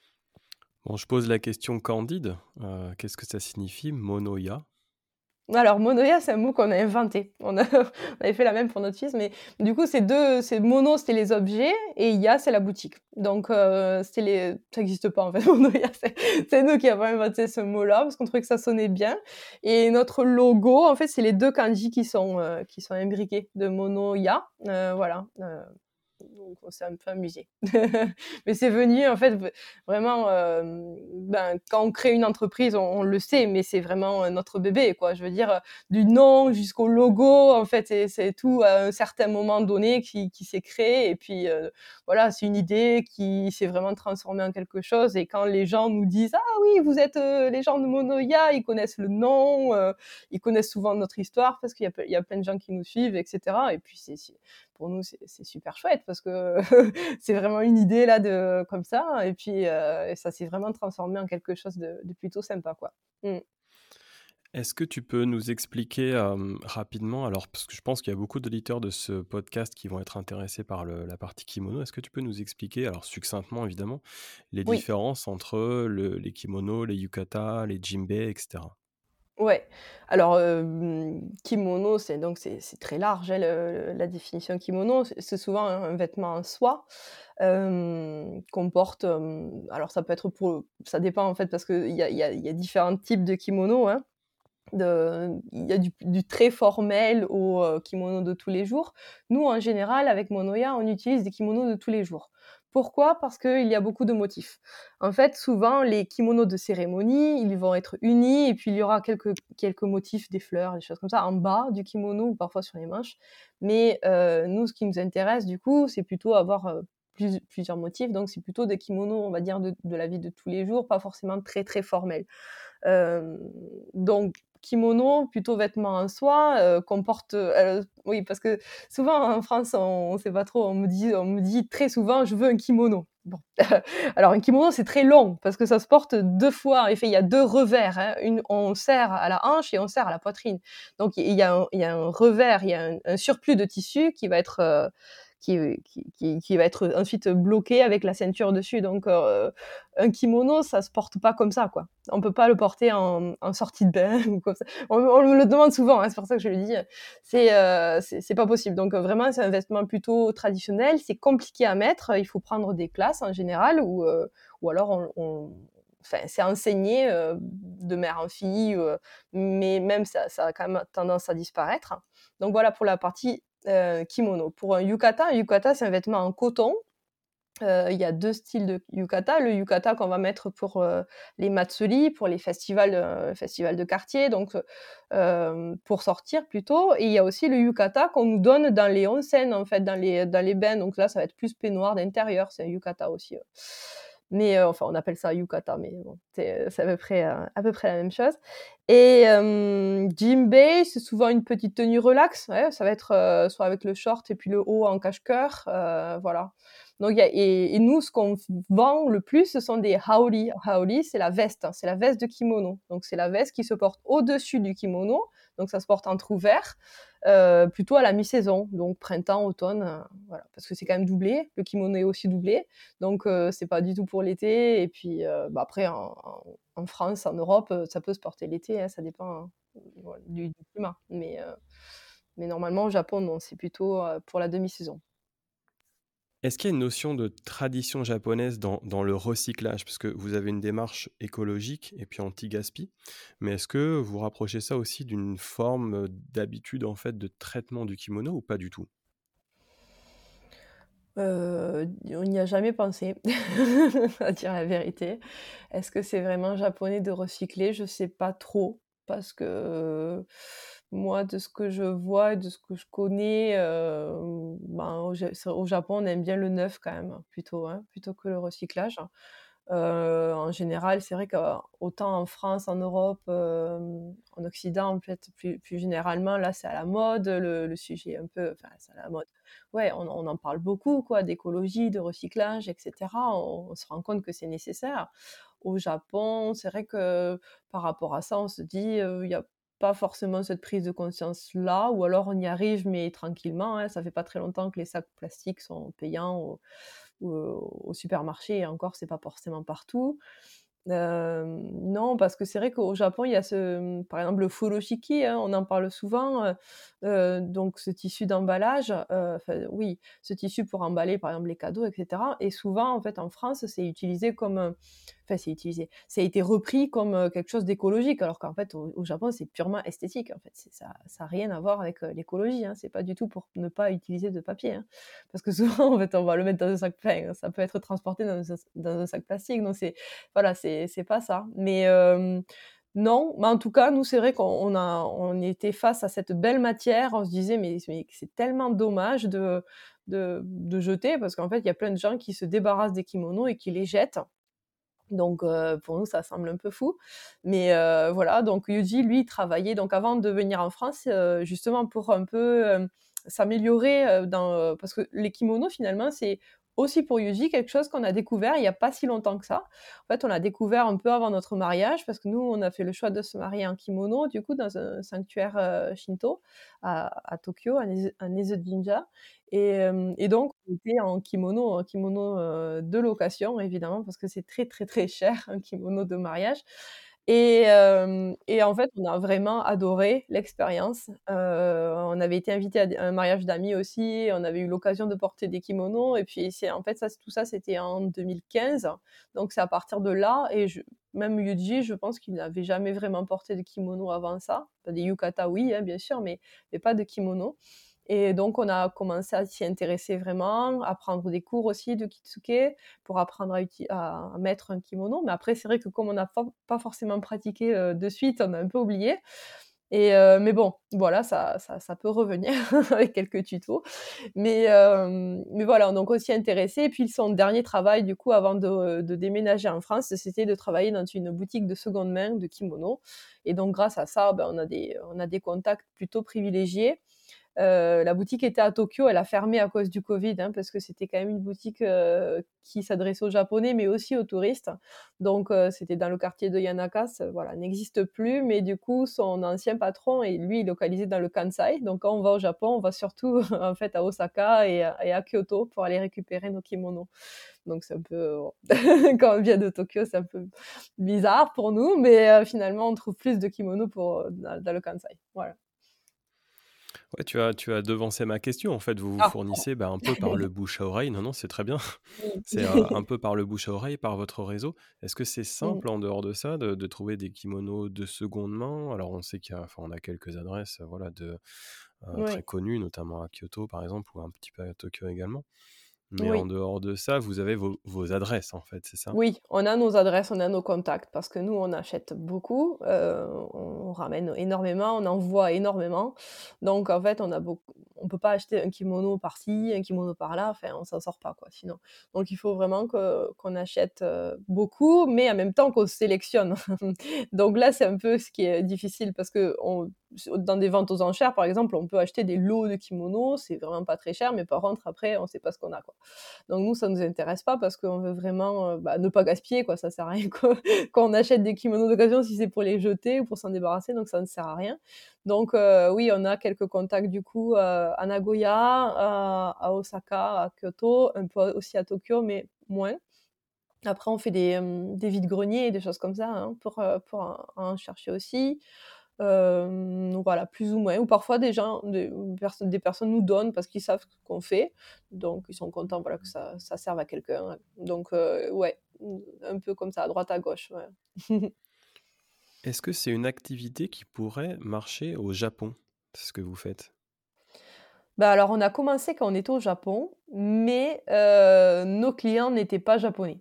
Bon, je pose la question candide, heu, qu'est-ce que ça signifie Monoya? Alors monoïa, c'est un mot qu'on a inventé. On a on avait fait la même pour notre fils, mais du coup, c'est deux c'est mono, c'était les objets et ya, c'est la boutique. Donc heu, c'est les ça n'existe pas en fait, monoïa, c'est c'est nous qui avons inventé ce mot-là parce qu'on trouvait que ça sonnait bien et notre logo, en fait, c'est les deux kanji qui sont, heu, qui sont imbriqués de mono-ya, heu, voilà, heu donc on s'est un peu amusé. Mais c'est venu en fait v vraiment, hem, ben, quand on crée une entreprise, on on le sait, mais c'est vraiment, heu, notre bébé quoi. Je veux dire, heu, du nom jusqu'au logo, en fait, c'est c'est tout à un certain moment donné qui qui s'est créé et puis, heu, voilà, c'est une idée qui s'est vraiment transformée en quelque chose et quand les gens nous disent: «Ah oui, vous êtes, heu, les gens de Monoya», ils connaissent le nom, heu, ils connaissent souvent notre histoire parce qu'il y a ple il y a plein de gens qui nous suivent et cetera et puis c'est c'est pour nous, c'est c'est super chouette parce que c'est vraiment une idée là de comme ça et puis, heu, ça s'est vraiment transformé en quelque chose de de plutôt sympa, quoi. Mmh. Est-ce que tu peux nous expliquer, hem, rapidement, alors parce que je pense qu'il y a beaucoup d'auditeurs de ce podcast qui vont être intéressés par le la partie kimono. Est-ce que tu peux nous expliquer, alors succinctement évidemment, les Oui, différences entre le les kimonos, les yukata, les djembé et cetera? ouais. Alors, hem, kimono, c'est donc c'est c'est très large, hein, le la définition kimono. C'est c'est souvent un un vêtement en soie, hem, qu'on porte, hem, alors ça peut être pour ça dépend en fait parce qu'il y a il y a il y a différents types de kimonos, hein. De il y a du du très formel au, heu, kimono de tous les jours. Nous, en général, avec Monoya, on utilise des kimonos de tous les jours. Pourquoi? Parce qu'il y a beaucoup de motifs. En fait, souvent, les kimonos de cérémonie, ils vont être unis et puis il y aura quelques quelques motifs, des fleurs, des choses comme ça, en bas du kimono ou parfois sur les manches. Mais, heu, nous, ce qui nous intéresse, du coup, c'est plutôt avoir, heu, plus plusieurs motifs, donc c'est plutôt des kimonos, on va dire, de de la vie de tous les jours, pas forcément très, très formels. Hem, donc kimono, plutôt vêtement en soie, heu, qu'on porte, heu, oui, parce que souvent en France, on ne sait pas trop, on me dit on me dit très souvent: «Je veux un kimono». Bon, alors un kimono, c'est très long parce que ça se porte deux fois. En effet, il y a deux revers, hein, une on serre à la hanche et on serre à la poitrine. Donc il y a un il y a un revers, il y a un un surplus de tissu qui va être, heu, qui qui qui qui va être ensuite bloqué avec la ceinture dessus. Donc heu, un kimono, ça se porte pas comme ça, quoi. On peut pas le porter en en sortie de bain ou comme ça. On on me le demande souvent, hein, c'est pour ça que je le dis, c'est, heu, c'est c'est pas possible. Donc heu, vraiment, c'est un vêtement plutôt traditionnel, c'est compliqué à mettre, il faut prendre des classes en général ou heu, ou alors on on enfin, c'est enseigné, heu, de mère en fille, heu, mais même ça ça a quand même tendance à disparaître. Donc voilà pour la partie, heu, kimono. Pour un yukata, un yukata, c'est un vêtement en coton. Heu, il y a deux styles de yukata. Le yukata qu'on va mettre pour, heu, les matsuri, pour les festivals, heu, festivals de quartier, donc heu, hem, pour sortir plutôt, et il y a aussi le yukata qu'on nous donne dans les onsen, en fait, dans les dans les bains, donc là, ça va être plus peignoir d'intérieur, c'est un yukata aussi, heu. Mais heu, enfin, on appelle ça yukata, mais bon, c'est, c'est à peu près, heu, à peu près la même chose. Et hem, jinbei, c'est souvent une petite tenue relax, ouais, ça va être, heu, soit avec le short et puis le haut en cache-cœur, heu, voilà. Donc il y a et et nous, ce qu'on vend le plus, ce sont des haori. Haori, c'est la veste, hein, c'est la veste de kimono. Donc c'est la veste qui se porte au-dessus du kimono, donc ça se porte entrouvert, heu, plutôt à la mi-saison, donc printemps, automne, heu, voilà. Parce que c'est quand même doublé, le kimono est aussi doublé, donc heu, c'est pas du tout pour l'été. Et puis, heu, bah, après en en en France, en Europe, heu, ça peut se porter l'été, hein, ça dépend, hein, voilà, du du climat. Mais heu, mais normalement au Japon, non, c'est plutôt, heu, pour la demi-saison. Est-ce qu'il y a une notion de tradition japonaise dans dans le recyclage? Parce que vous avez une démarche écologique et puis anti-gaspi, mais est-ce que vous rapprochez ça aussi d'une forme, heu, d'habitude, en fait, de traitement du kimono ou pas du tout? Heu, on n'y a jamais pensé, à dire la vérité. Est-ce que c'est vraiment japonais de recycler? Je sais pas trop parce que, heu, moi, de ce que je vois et de ce que je connais, heu, ben, au Ja c'est au Japon, on aime bien le neuf quand même, plutôt, hein, plutôt que le recyclage. Heu, en général, c'est vrai qu'autant en France, en Europe, hem, en Occident, en fait, plus plus généralement, là, c'est à la mode, le le sujet est un peu, enfin, c'est à la mode. Ouais, on on en parle beaucoup, quoi, d'écologie, de recyclage, et cetera. On on se rend compte que c'est nécessaire. Au Japon, c'est vrai que par rapport à ça, on se dit, heu, il y a pas forcément cette prise de conscience-là, ou alors on y arrive, mais tranquillement, hein. Ça fait pas très longtemps que les sacs plastiques sont payants au ou, heu, au supermarché, et encore, c'est pas forcément partout. Hem, non, parce que c'est vrai qu'au Japon, il y a ce, mmh, par exemple, le furoshiki, hein, on en parle souvent, heu heu, donc ce tissu d'emballage, heu, enfin, oui, ce tissu pour emballer, par exemple, les cadeaux, et cetera. Et souvent, en fait, en France, c'est utilisé comme, heu, enfin, c'est utilisé, ça a été repris comme, heu, quelque chose d'écologique, alors qu'en fait, au au Japon, c'est purement esthétique, en fait. C'est ça ça a rien à voir avec, heu, l'écologie, hein. C'est pas du tout pour ne pas utiliser de papier, hein. Parce que souvent, en fait, on va le mettre dans un sac, enfin, ça peut être transporté dans un dans un sac plastique, donc c'est voilà, c'est c'est pas ça. Mais hem, non, mais en tout cas, nous, c'est vrai qu'on on a on était face à cette belle matière. On se disait: «Mais mais c'est tellement dommage de de de jeter», parce qu'en fait, il y a plein de gens qui se débarrassent des kimonos et qui les jettent. Donc heu, pour nous, ça semble un peu fou. Mais heu, voilà, donc Yuji, lui, il travaillait donc avant de venir en France, heu, justement pour un peu, hem, s'améliorer, heu, dans, heu parce que les kimonos, finalement, c'est aussi pour Yuji quelque chose qu'on a découvert il y a pas si longtemps que ça. En fait, on l'a découvert un peu avant notre mariage parce que nous, on a fait le choix de se marier en kimono, du coup, dans un sanctuaire, heu, shinto à à Tokyo, à Neze à Neze-jinja. Et hem et donc on était en kimono en kimono, heu, de location, évidemment, parce que c'est très, très, très cher un kimono de mariage. Et hem et en fait, on a vraiment adoré l'expérience. Heu, on avait été invités à des un mariage d'amis aussi, on avait eu l'occasion de porter des kimonos, et puis c'est en fait, ça tout ça, c'était en deux mille quinze. Donc c'est à partir de là, et je même Yuji, je pense qu'il n'avait jamais vraiment porté de kimono avant ça. Enfin, des yukata, oui, hein, bien sûr, mais mais pas de kimono. Et donc on a commencé à s'y intéresser vraiment, à prendre des cours aussi de kitsuke pour apprendre à uti à à mettre un kimono. Mais après, c'est vrai que comme on n'a pas pas forcément pratiqué, heu, de suite, on a un peu oublié. Et heu, mais bon, voilà, ça ça ça peut revenir avec quelques tutos. Mais hem, mais voilà, donc on s'y est intéressés et puis son dernier travail du coup avant de de déménager en France, c'était de travailler dans une boutique de seconde main de kimonos et donc grâce à ça, ben, on a des on a des contacts plutôt privilégiés. Heu, la boutique était à Tokyo, elle a fermé à cause du Covid, hein, parce que c'était quand même une boutique, heu, qui s'adressait aux Japonais, mais aussi aux touristes. Donc heu, c'était dans le quartier de Yanakas, heu, voilà, n'existe plus, mais du coup, son ancien patron et lui, est localisé dans le Kansai. Donc quand on va au Japon, on va surtout en fait à Osaka et à et à Kyoto pour aller récupérer nos kimonos. Donc c'est un peu, bon, quand on vient de Tokyo, c'est un peu bizarre pour nous, mais heu, finalement, on trouve plus de kimonos pour, heu, dans dans le Kansai. Voilà. Ouais, tu as tu as devancé ma question. En fait, vous vous Ah, pardon. fournissez, bah, un peu par le bouche à oreille. Non, non, c'est très bien. Mmh. C'est, heu, un peu par le bouche à oreille, par votre réseau. Est-ce que c'est Mmh. simple en dehors de ça de de trouver des kimonos de seconde main? Alors on sait qu'il y a enfin, on a quelques adresses, heu, voilà, de, heu, très Oui, connues, notamment à Kyoto, par exemple, ou un petit peu à Tokyo également. Mais en oui. dehors de ça, vous avez vos vos adresses, en fait, c'est ça? Oui, on a nos adresses, on a nos contacts parce que nous, on achète beaucoup, heu, on ramène énormément, on envoie énormément. Donc en fait, on a beaucoup on peut pas acheter un kimono par-ci, un kimono par-là, enfin on s'en sort pas quoi sinon. Donc il faut vraiment que qu'on achète, heu, beaucoup, mais en même temps qu'on sélectionne. Donc là, c'est un peu ce qui est difficile parce qu'on dans des ventes aux enchères, par exemple, on peut acheter des lots de kimonos, c'est vraiment pas très cher, mais par contre après, on sait pas ce qu'on a quoi. Donc nous, ça nous intéresse pas parce qu'on veut vraiment, heu, bah, ne pas gaspiller quoi, ça sert à rien quoi. Quand on achète des kimonos d'occasion, si c'est pour les jeter ou pour s'en débarrasser, donc ça ne sert à rien. Donc heu, oui, on a quelques contacts du coup, heu, à Nagoya, à à Osaka, à Kyoto, un peu aussi à Tokyo, mais moins. Après on fait des, hem, des vides-greniers et des choses comme ça, hein, pour, heu, pour en en chercher aussi. Hem, donc voilà, plus ou moins ou parfois des gens des personnes des personnes nous donnent parce qu'ils savent ce qu'on fait, donc ils sont contents, voilà, que ça ça serve à quelqu'un, donc heu, ouais, mmh, un peu comme ça, à droite à gauche, ouais. Est-ce que c'est une activité qui pourrait marcher au Japon? C'est ce que vous faites? Bah, alors on a commencé quand on était au Japon, mais heu, nos clients n'étaient pas japonais.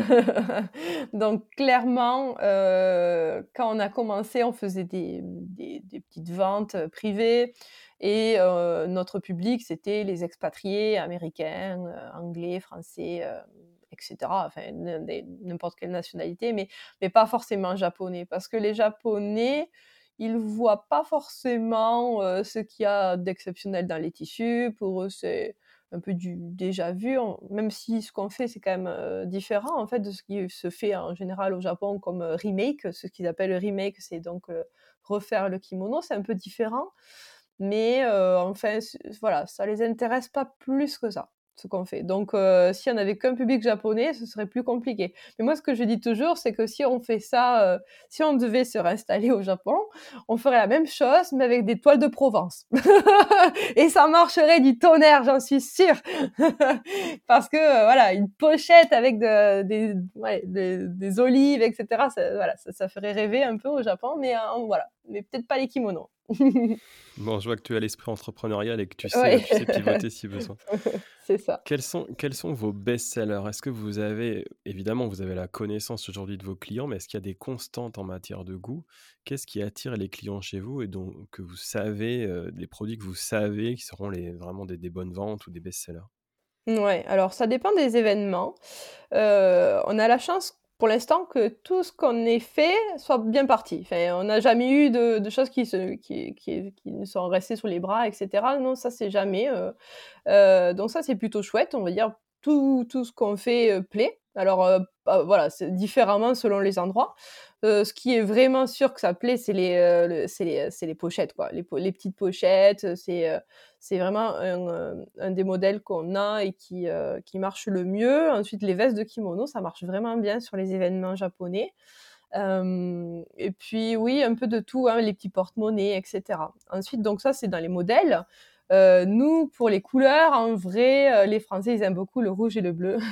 Donc clairement, heu, quand on a commencé, on faisait des, des des petites ventes, heu, privées et heu, notre public, c'était les expatriés américains, heu, anglais, français, heu et cetera. Enfin, n des n'importe quelle nationalité, mais mais pas forcément japonais. Parce que les japonais, ils voient pas forcément, heu, ce qu'il y a d'exceptionnel dans les tissus. Pour eux, c'est un peu du déjà vu, on même si ce qu'on fait, c'est quand même, heu, différent, en fait, de ce qui se fait en général au Japon comme, heu, remake. Ce qu'ils appellent le remake, c'est donc, heu, refaire le kimono, c'est un peu différent. Mais, heu, enfin, c voilà, ça les intéresse pas plus que ça, ce qu'on fait. Donc, heu, si on avait qu'un public japonais, ce serait plus compliqué. Mais moi, ce que je dis toujours, c'est que si on fait ça, heu, si on devait se réinstaller au Japon, on ferait la même chose, mais avec des toiles de Provence. Et ça marcherait du tonnerre, j'en suis sûre. Parce que, heu, voilà, une pochette avec de des ouais, des des olives et cetera, ça voilà, ça ça ferait rêver un peu au Japon, mais, heu, voilà, mais peut-être pas les kimonos. Bon, je vois que tu as l'esprit entrepreneurial et que tu sais, Ouais, tu sais pivoter si besoin. c'est ça. Quels sont quels sont vos best-sellers? Est-ce que vous avez évidemment, vous avez la connaissance aujourd'hui de vos clients, mais est-ce qu'il y a des constantes en matière de goût? Qu'est-ce qui attire les clients chez vous et dont que vous savez, heu, des produits que vous savez qui seront les vraiment des des bonnes ventes ou des best-sellers? Ouais, alors ça dépend des événements. Heu, on a la chance pour l'instant que tout ce qu'on ait fait soit bien parti. Enfin, on n'a jamais eu de de choses qui se qui qui qui nous sont restées sous les bras et cetera. Non, ça c'est jamais, heu heu, donc ça c'est plutôt chouette. On va dire tout tout ce qu'on fait, heu, plaît. Alors, heu, bah, voilà, c'est différemment selon les endroits. Heu, ce qui est vraiment sûr que ça plaît, c'est les, heu, le c'est les, c'est les pochettes quoi. Les po les petites pochettes, heu, c'est, heu, c'est vraiment un, heu, un des modèles qu'on a et qui, heu, qui marche le mieux. Ensuite, les vestes de kimono, ça marche vraiment bien sur les événements japonais. Hem et puis oui, un peu de tout, hein, les petits porte-monnaies et cetera. Ensuite, donc ça, c'est dans les modèles. Heu, nous, pour les couleurs, en vrai, heu, les Français, ils aiment beaucoup le rouge et le bleu.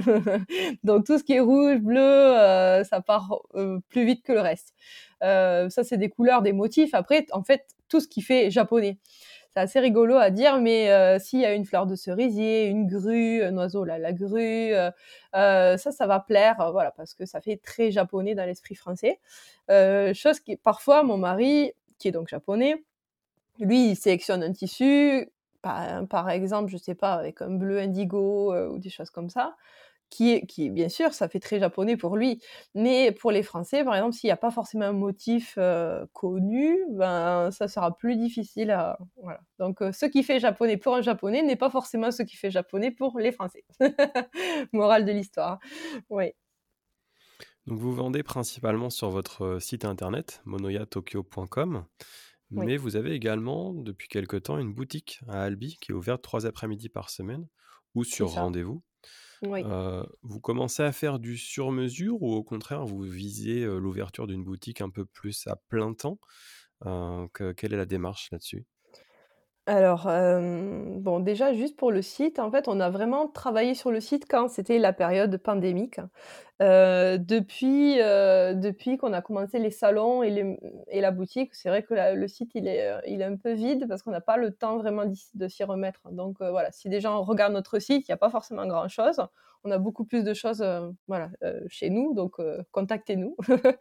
Donc tout ce qui est rouge, bleu, heu, ça part, heu, plus vite que le reste. Heu, ça, c'est des couleurs, des motifs. Après, en fait, tout ce qui fait japonais. C'est assez rigolo à dire, mais heu, s'il y a une fleur de cerisier, une grue, un oiseau là, la grue, heu heu, ça, ça va plaire, heu, voilà, parce que ça fait très japonais dans l'esprit français. Heu, chose qui parfois mon mari, qui est donc japonais. Lui, il sélectionne un tissu, par par exemple, je sais pas, avec un bleu indigo, heu, ou des choses comme ça, qui est qui est bien sûr, ça fait très japonais pour lui. Mais pour les Français, par exemple, s'il y a pas forcément un motif, heu, connu, ben, ça sera plus difficile à voilà. Donc heu, ce qui fait japonais pour un japonais n'est pas forcément ce qui fait japonais pour les Français. Morale de l'histoire. Oui, Donc vous vendez principalement sur votre, heu, site internet monoya tokyo point com, oui, mais vous avez également depuis quelque temps une boutique à Albi qui est ouverte trois après-midi par semaine ou c'est sur ça. rendez-vous. Oui. Heu, vous commencez à faire du sur mesure ou au contraire vous visez, heu, l'ouverture d'une boutique un peu plus à plein temps? Heu, que quelle est la démarche là-dessus? Alors, hem, bon, déjà, juste pour le site, en fait, on a vraiment travaillé sur le site quand c'était la période pandémique. Heu, depuis, heu, depuis qu'on a commencé les salons et les et la boutique, c'est vrai que la le site, il est, heu, il est un peu vide parce qu'on n'a pas le temps vraiment d'y de s'y remettre. Donc, heu, voilà, si des gens regardent notre site, il y a pas forcément grand-chose. On a beaucoup plus de choses, heu, voilà, heu, chez nous, donc, heu, contactez-nous.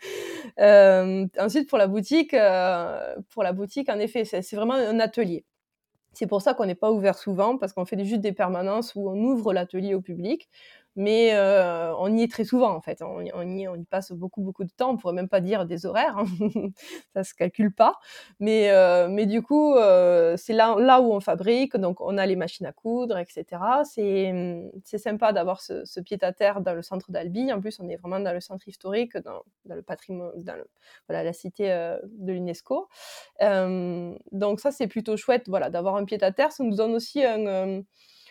Hem, ensuite pour la boutique, heu, pour la boutique, en effet, c'est c'est vraiment un atelier. C'est pour ça qu'on n'est pas ouvert souvent, parce qu'on fait des juste des permanences où on ouvre l'atelier au public, mais heu, on y est très souvent, en fait. On y on y on y passe beaucoup, beaucoup de temps. On pourrait même pas dire des horaires, hein. Ça se calcule pas. Mais heu, mais du coup, heu, c'est là là où on fabrique, donc on a les machines à coudre et cetera. C'est, mmh, c'est sympa d'avoir ce ce pied-à-terre dans le centre d'Albi. En plus, on est vraiment dans le centre historique, dans dans le patrimoine, dans le voilà, la cité, heu, de l'UNESCO. Hem, donc ça, c'est plutôt chouette, voilà, d'avoir un pied-à-terre. Ça nous donne aussi un, hem,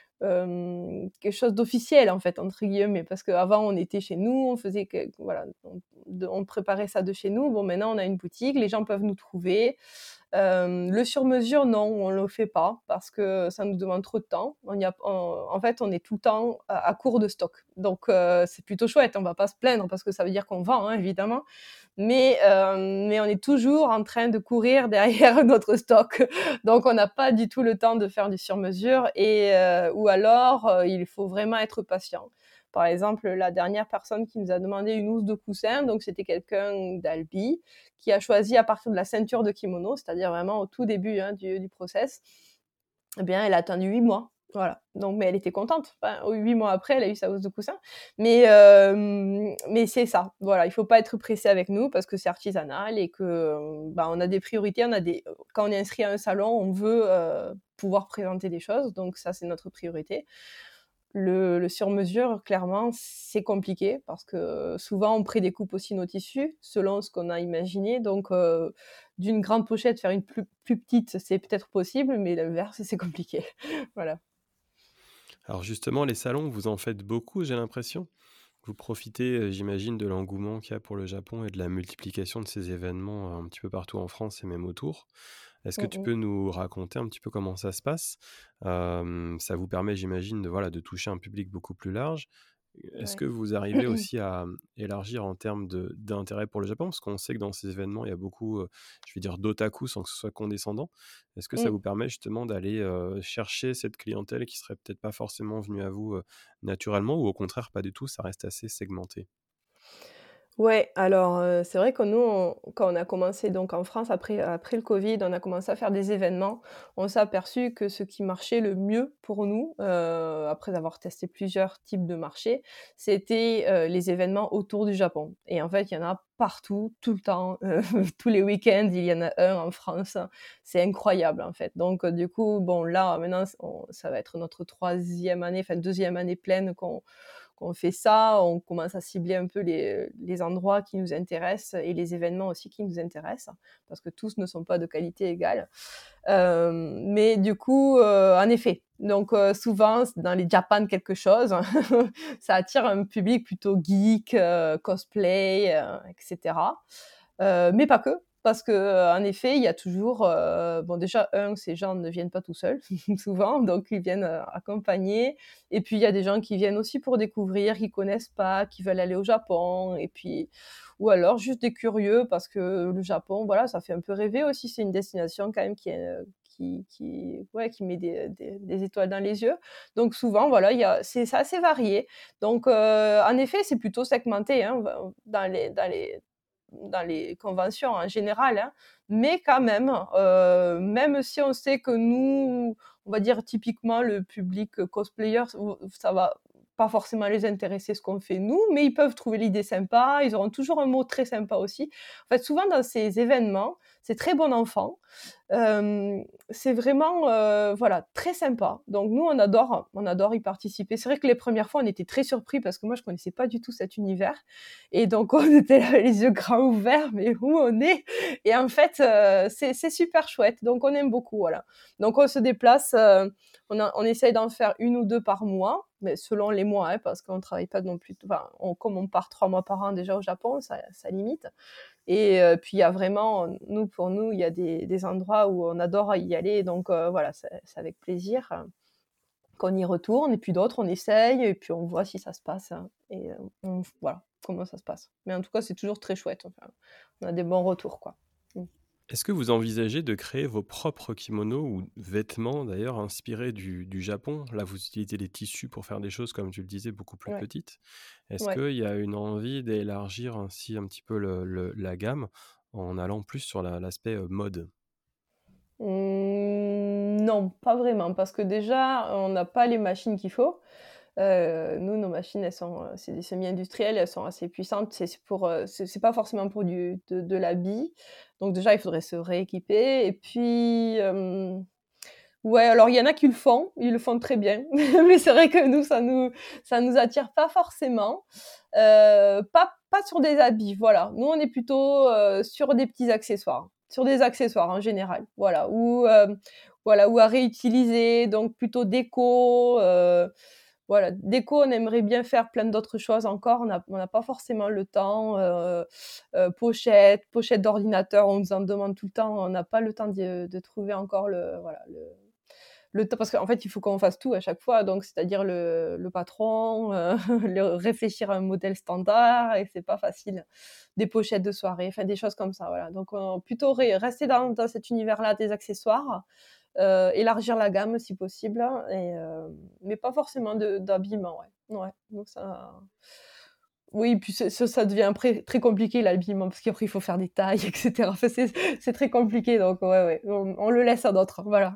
hem, quelque chose «d'officiel», en fait, entre guillemets, parce qu'avant, on était chez nous, on faisait que voilà, on de on préparait ça de chez nous. Bon, maintenant, on a une boutique, les gens peuvent nous trouver. Hem, le sur-mesure, non, on le fait pas parce que ça nous demande trop de temps. On y a en en fait, on est tout le temps à à court de stock. Donc heu, c'est plutôt chouette, on va pas se plaindre parce que ça veut dire qu'on vend, hein, évidemment. Mais hem, mais on est toujours en train de courir derrière notre stock. Donc on n'a pas du tout le temps de faire du sur-mesure et heu, ou alors, heu, il faut vraiment être patient. Par exemple, la dernière personne qui nous a demandé une housse de coussin, donc c'était quelqu'un d'Albi, qui a choisi à partir de la ceinture de kimono, c'est-à-dire vraiment au tout début, hein, du du process. Eh bien, elle a attendu huit mois, voilà. Donc mais elle était contente. Enfin, huit mois après, elle a eu sa housse de coussin. Mais hem, mais c'est ça, voilà, il faut pas être pressé avec nous parce que c'est artisanal et que, euh, bah, on a des priorités, on a des quand on est inscrit à un salon, on veut, heu, pouvoir présenter des choses, donc ça, c'est notre priorité. Le le sur-mesure, clairement, c'est compliqué parce que souvent on prédécoupe aussi nos tissus selon ce qu'on a imaginé. Donc, heu, d'une grande pochette faire une plus plus petite, c'est peut-être possible, mais l'inverse, c'est compliqué. Voilà. Alors justement, les salons, vous en faites beaucoup, j'ai l'impression? Vous profitez, heu, j'imagine, de l'engouement qu'il y a pour le Japon et de la multiplication de ces événements, heu, un petit peu partout en France et même autour. Est-ce que Mmh tu mh. peux nous raconter un petit peu comment ça se passe? Hem, ça vous permet, j'imagine, de, voilà, de toucher un public beaucoup plus large. Est-ce Ouais. que vous arrivez aussi à, mmh, élargir en termes de d'intérêt pour le Japon? Parce qu'on sait que dans ces événements, il y a beaucoup, heu, je vais dire d'otaku sans que ce soit condescendant. Est-ce que ça Mmh. vous permet justement d'aller, heu, chercher cette clientèle qui serait peut-être pas forcément venue à vous, heu, naturellement ou au contraire pas du tout, ça reste assez segmenté? Ouais, alors, heu, c'est vrai que nous, on quand on a commencé donc en France après après le covid, on a commencé à faire des événements. On s'est aperçu que ce qui marchait le mieux pour nous, heu, après avoir testé plusieurs types de marchés, c'était, heu, les événements autour du Japon et en fait, il y en a partout, tout le temps, heu, tous les week-ends, il y en a un en France. C'est incroyable, en fait. Donc, heu, du coup, bon là, maintenant, c on ça va être notre troisième année, enfin deuxième année pleine qu'on qu'on fait ça, on commence à cibler un peu les, les endroits qui nous intéressent et les événements aussi qui nous intéressent, parce que tous ne sont pas de qualité égale. Euh, mais du coup, euh, en effet, donc euh, souvent dans les Japan quelque chose, ça attire un public plutôt geek, euh, cosplay, euh, et cetera. Euh, mais pas que. Parce que, euh, en effet, il y a toujours, euh, bon déjà un, ces gens ne viennent pas tout seuls souvent, donc ils viennent euh, accompagnés. Et puis il y a des gens qui viennent aussi pour découvrir, qui connaissent pas, qui veulent aller au Japon, et puis ou alors juste des curieux parce que le Japon, voilà, ça fait un peu rêver aussi. C'est une destination quand même qui est, euh, qui, qui, ouais, qui met des, des, des étoiles dans les yeux. Donc souvent, voilà, il y a, c'est, c'est assez varié. Donc euh, en effet, c'est plutôt segmenté, hein, dans les, dans les dans les conventions en général, hein, mais quand même, heu, même si on sait que nous, on va dire typiquement le public cosplayer, ça va pas forcément les intéresser ce qu'on fait nous, mais ils peuvent trouver l'idée sympa, ils auront toujours un mot très sympa aussi. En fait, souvent dans ces événements, c'est très bon enfant. Euh, c'est vraiment euh, voilà très sympa. Donc nous on adore, on adore y participer. C'est vrai que les premières fois on était très surpris parce que moi je connaissais pas du tout cet univers et donc on était là les yeux grands ouverts, mais où on est? Et en fait euh, c'est, c'est super chouette. Donc on aime beaucoup voilà. Donc on se déplace, euh, on, a, on essaye d'en faire une ou deux par mois, mais selon les mois hein, parce qu'on travaille pas non plus. Enfin, on, comme on part trois mois par an déjà au Japon, ça, ça limite. Et euh, puis il y a vraiment, nous pour nous, il y a des, des endroits où on adore y aller, donc euh, voilà, c'est, c'est avec plaisir euh, qu'on y retourne. Et puis d'autres, on essaye et puis on voit si ça se passe hein, et euh, on, voilà comment ça se passe. Mais en tout cas, c'est toujours très chouette. Enfin, on a des bons retours, quoi. Mm. Est-ce que vous envisagez de créer vos propres kimonos ou vêtements d'ailleurs inspirés du, du Japon? Là, vous utilisez les tissus pour faire des choses, comme tu le disais, beaucoup plus Ouais, petites. Est-ce ouais. qu'il y a une envie d'élargir ainsi un petit peu le- le- la gamme en allant plus sur la- l'aspect euh, mode? Mmh, non, pas vraiment, parce que déjà, on n'a pas les machines qu'il faut. Heu, nous, nos machines, elles sont, heu, c'est des semi-industrielles, elles sont assez puissantes. C'est c'est pour, heu, c'est c'est pas forcément pour du de de l'habit. Donc déjà, il faudrait se rééquiper et puis, hem, ouais, alors il y en a qui le font, ils le font très bien. Mais c'est vrai que nous, ça nous ça nous attire pas forcément. Heu, pas pas sur des habits, voilà. Nous, on est plutôt, heu, sur des petits accessoires, sur des accessoires en général, voilà. Ou, hem, voilà, ou à réutiliser, donc plutôt déco, heu, voilà. Déco, on aimerait bien faire plein d'autres choses encore, on a on n'a pas forcément le temps, heu heu, pochettes, pochettes d'ordinateur, on nous en demande tout le temps, on n'a pas le temps de de trouver encore le voilà, le le temps, parce qu'en fait, il faut qu'on fasse tout à chaque fois, donc c'est-à-dire le, le patron, euh, le, réfléchir à un modèle standard, et c'est pas facile. Des pochettes de soirée, enfin des choses comme ça, voilà. Donc on plutôt ré- rester dans, dans cet univers-là des accessoires, euh, élargir la gamme si possible, et, euh, mais pas forcément de, d'habillement, ouais. Ouais, donc ça. Oui, puis c'est- ça, ça devient après très compliqué l'habillement, parce qu'après il faut faire des tailles, et cetera. Enfin, c'est, c'est très compliqué, donc ouais, ouais, on, on le laisse à d'autres, voilà.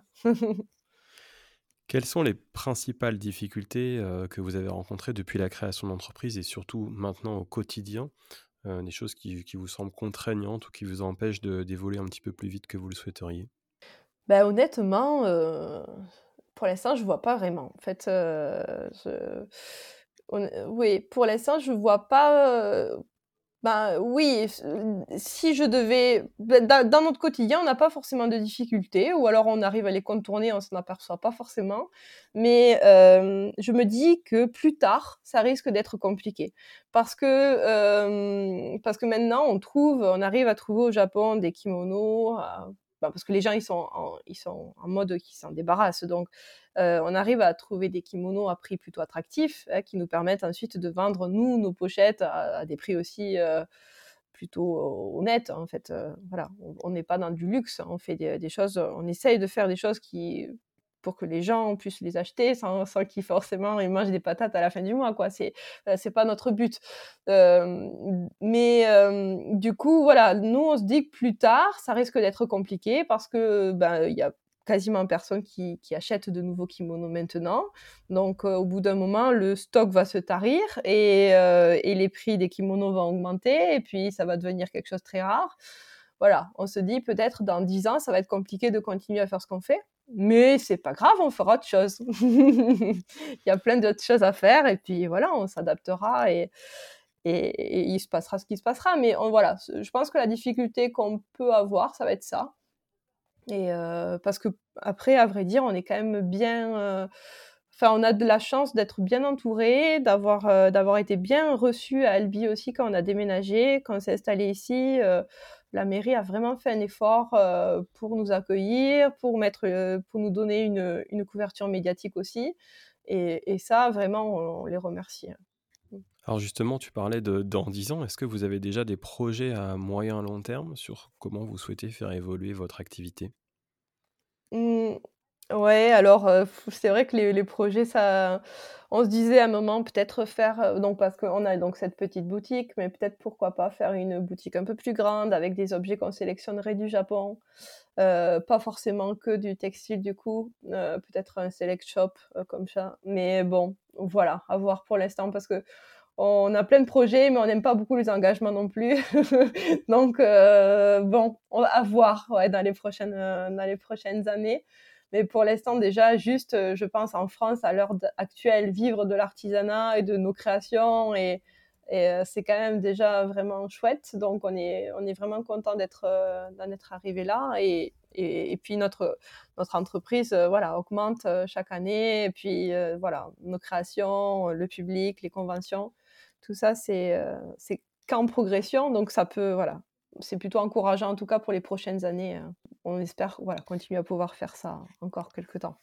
Quelles sont les principales difficultés euh, que vous avez rencontrées depuis la création d'entreprise et surtout maintenant au quotidien? Euh, des choses qui, qui vous semblent contraignantes ou qui vous empêchent de d'évoluer un petit peu plus vite que vous le souhaiteriez? Bah, honnêtement, heu, pour l'instant, je vois pas vraiment. En fait, heu, je honn oui, pour l'instant, je vois pas, heu, ben, oui, s si je devais bah, dans dans notre quotidien, on n'a pas forcément de difficultés ou alors on arrive à les contourner, on s'en aperçoit pas forcément. Mais, hem, je me dis que plus tard, ça risque d'être compliqué. Parce que, hem, parce que maintenant on trouve on arrive à trouver au Japon des kimonos, à bah, parce que les gens ils sont en ils sont en mode qu'ils s'en débarrassent. Donc, heu, on arrive à trouver des kimonos à prix plutôt attractifs, hein, qui nous permettent ensuite de vendre nous, nos pochettes à à des prix aussi, heu, plutôt honnêtes, en fait, heu, voilà. On on n'est pas dans du luxe, on fait des des choses, on essaye de faire des choses qui pour que les gens puissent les acheter sans sans qu'ils forcément ils mangent des patates à la fin du mois, quoi. C'est, heu, c'est pas notre but. Hem, mais, hem, du coup, voilà, nous, on se dit que plus tard, ça risque d'être compliqué parce que, ben, il y a quasiment personne qui qui achète de nouveaux kimonos maintenant. Donc, heu, au bout d'un moment, le stock va se tarir et heu et les prix des kimonos vont augmenter et puis ça va devenir quelque chose de très rare. Voilà, on se dit peut-être dans dix ans, ça va être compliqué de continuer à faire ce qu'on fait, mais c'est pas grave, on fera autre chose. Il y a plein d'autres choses à faire et puis voilà, on s'adaptera et et et il se passera ce qui se passera. Mais on voilà, je pense que la difficulté qu'on peut avoir, ça va être ça. Et heu, parce qu'après, à vrai dire, on est quand même bien, heu, enfin, on a de la chance d'être bien entourés, d'avoir, heu, d'avoir été bien reçus à Albi aussi quand on a déménagé, quand on s'est installés ici, heu, la mairie a vraiment fait un effort, heu, pour nous accueillir, pour mettre, heu, pour nous donner une, une couverture médiatique aussi et et ça vraiment on on les remercie, hein. Mmh. Alors justement, tu parlais de dans dix ans. Est-ce que vous avez déjà des projets à moyen long terme sur comment vous souhaitez faire évoluer votre activité? Mmh. Ouais, alors, heu, c'est vrai que les les projets, ça on se disait à un moment peut-être faire, heu donc parce qu'on a donc cette petite boutique, mais peut-être pourquoi pas faire une boutique un peu plus grande avec des objets qu'on sélectionnerait du Japon, heu, pas forcément que du textile du coup, heu, peut-être un select shop, heu, comme ça. Mais bon, voilà, à voir pour l'instant parce qu'on a plein de projets, mais on n'aime pas beaucoup les engagements non plus. Donc heu, bon, on à voir, ouais, dans les prochaines, heu, dans les prochaines années. Mais pour l'instant déjà juste, heu, je pense en France à l'heure d actuelle, vivre de l'artisanat et de nos créations et et heu, c'est quand même déjà vraiment chouette. Donc on est on est vraiment content d'être, heu, d'en être arrivé là et et et puis notre notre entreprise, heu, voilà, augmente, heu, chaque année et puis, heu, voilà, nos créations, le public, les conventions, tout ça c'est, heu, c'est qu'en progression donc ça peut voilà, c'est plutôt encourageant en tout cas pour les prochaines années, heu, on espère, voilà, continuer à pouvoir faire ça encore quelque temps.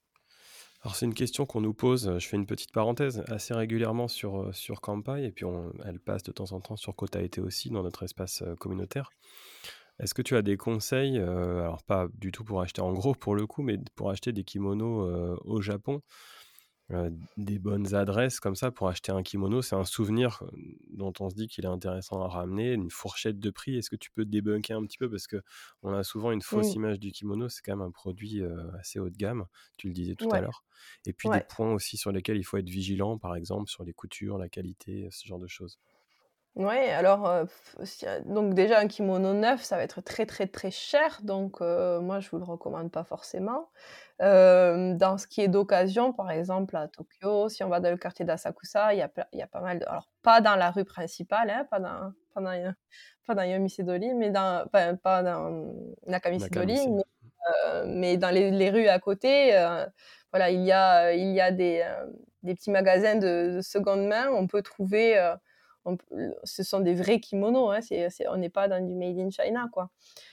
Alors c'est une question qu'on nous pose, heu, je fais une petite parenthèse, assez régulièrement sur, heu, sur Kanpai et puis on elle passe de temps en temps sur Kota Ete aussi dans notre espace, heu, communautaire. Est-ce que tu as des conseils, heu, alors pas du tout pour acheter en gros pour le coup, mais pour acheter des kimonos, heu, au Japon? Heu, des bonnes adresses comme ça pour acheter un kimono, c'est un souvenir, heu, dont on se dit qu'il est intéressant à ramener, une fourchette de prix. Est-ce que tu peux débunker un petit peu? Parce qu'on a souvent une fausse Mmh. image du kimono, c'est quand même un produit, heu, assez haut de gamme, tu le disais tout à Ouais, l'heure. Et puis des ouais. points aussi sur lesquels il faut être vigilant, par exemple sur les coutures, la qualité, ce genre de choses. Ouais, alors, heu, si, heu, donc déjà un kimono neuf, ça va être très, très, très cher donc heu, moi je vous le recommande pas forcément. Hem, dans ce qui est d'occasion, par exemple à Tokyo, si on va dans le quartier d'Asakusa, il y a plein il y a pas mal de alors pas dans la rue principale, hein, pas dans pas dans Ya pas dans Yamisedori, mais dans enfin pas dans, mmh, Nakamisedori, Nakamise. mais heu, mais dans les les rues à côté, heu, voilà, il y a, heu, il y a des, heu, des petits magasins de de seconde main. On peut trouver, heu, on p le ce sont des vrais kimonos, hein, c'est c'est on n'est pas dans du made in China, quoi.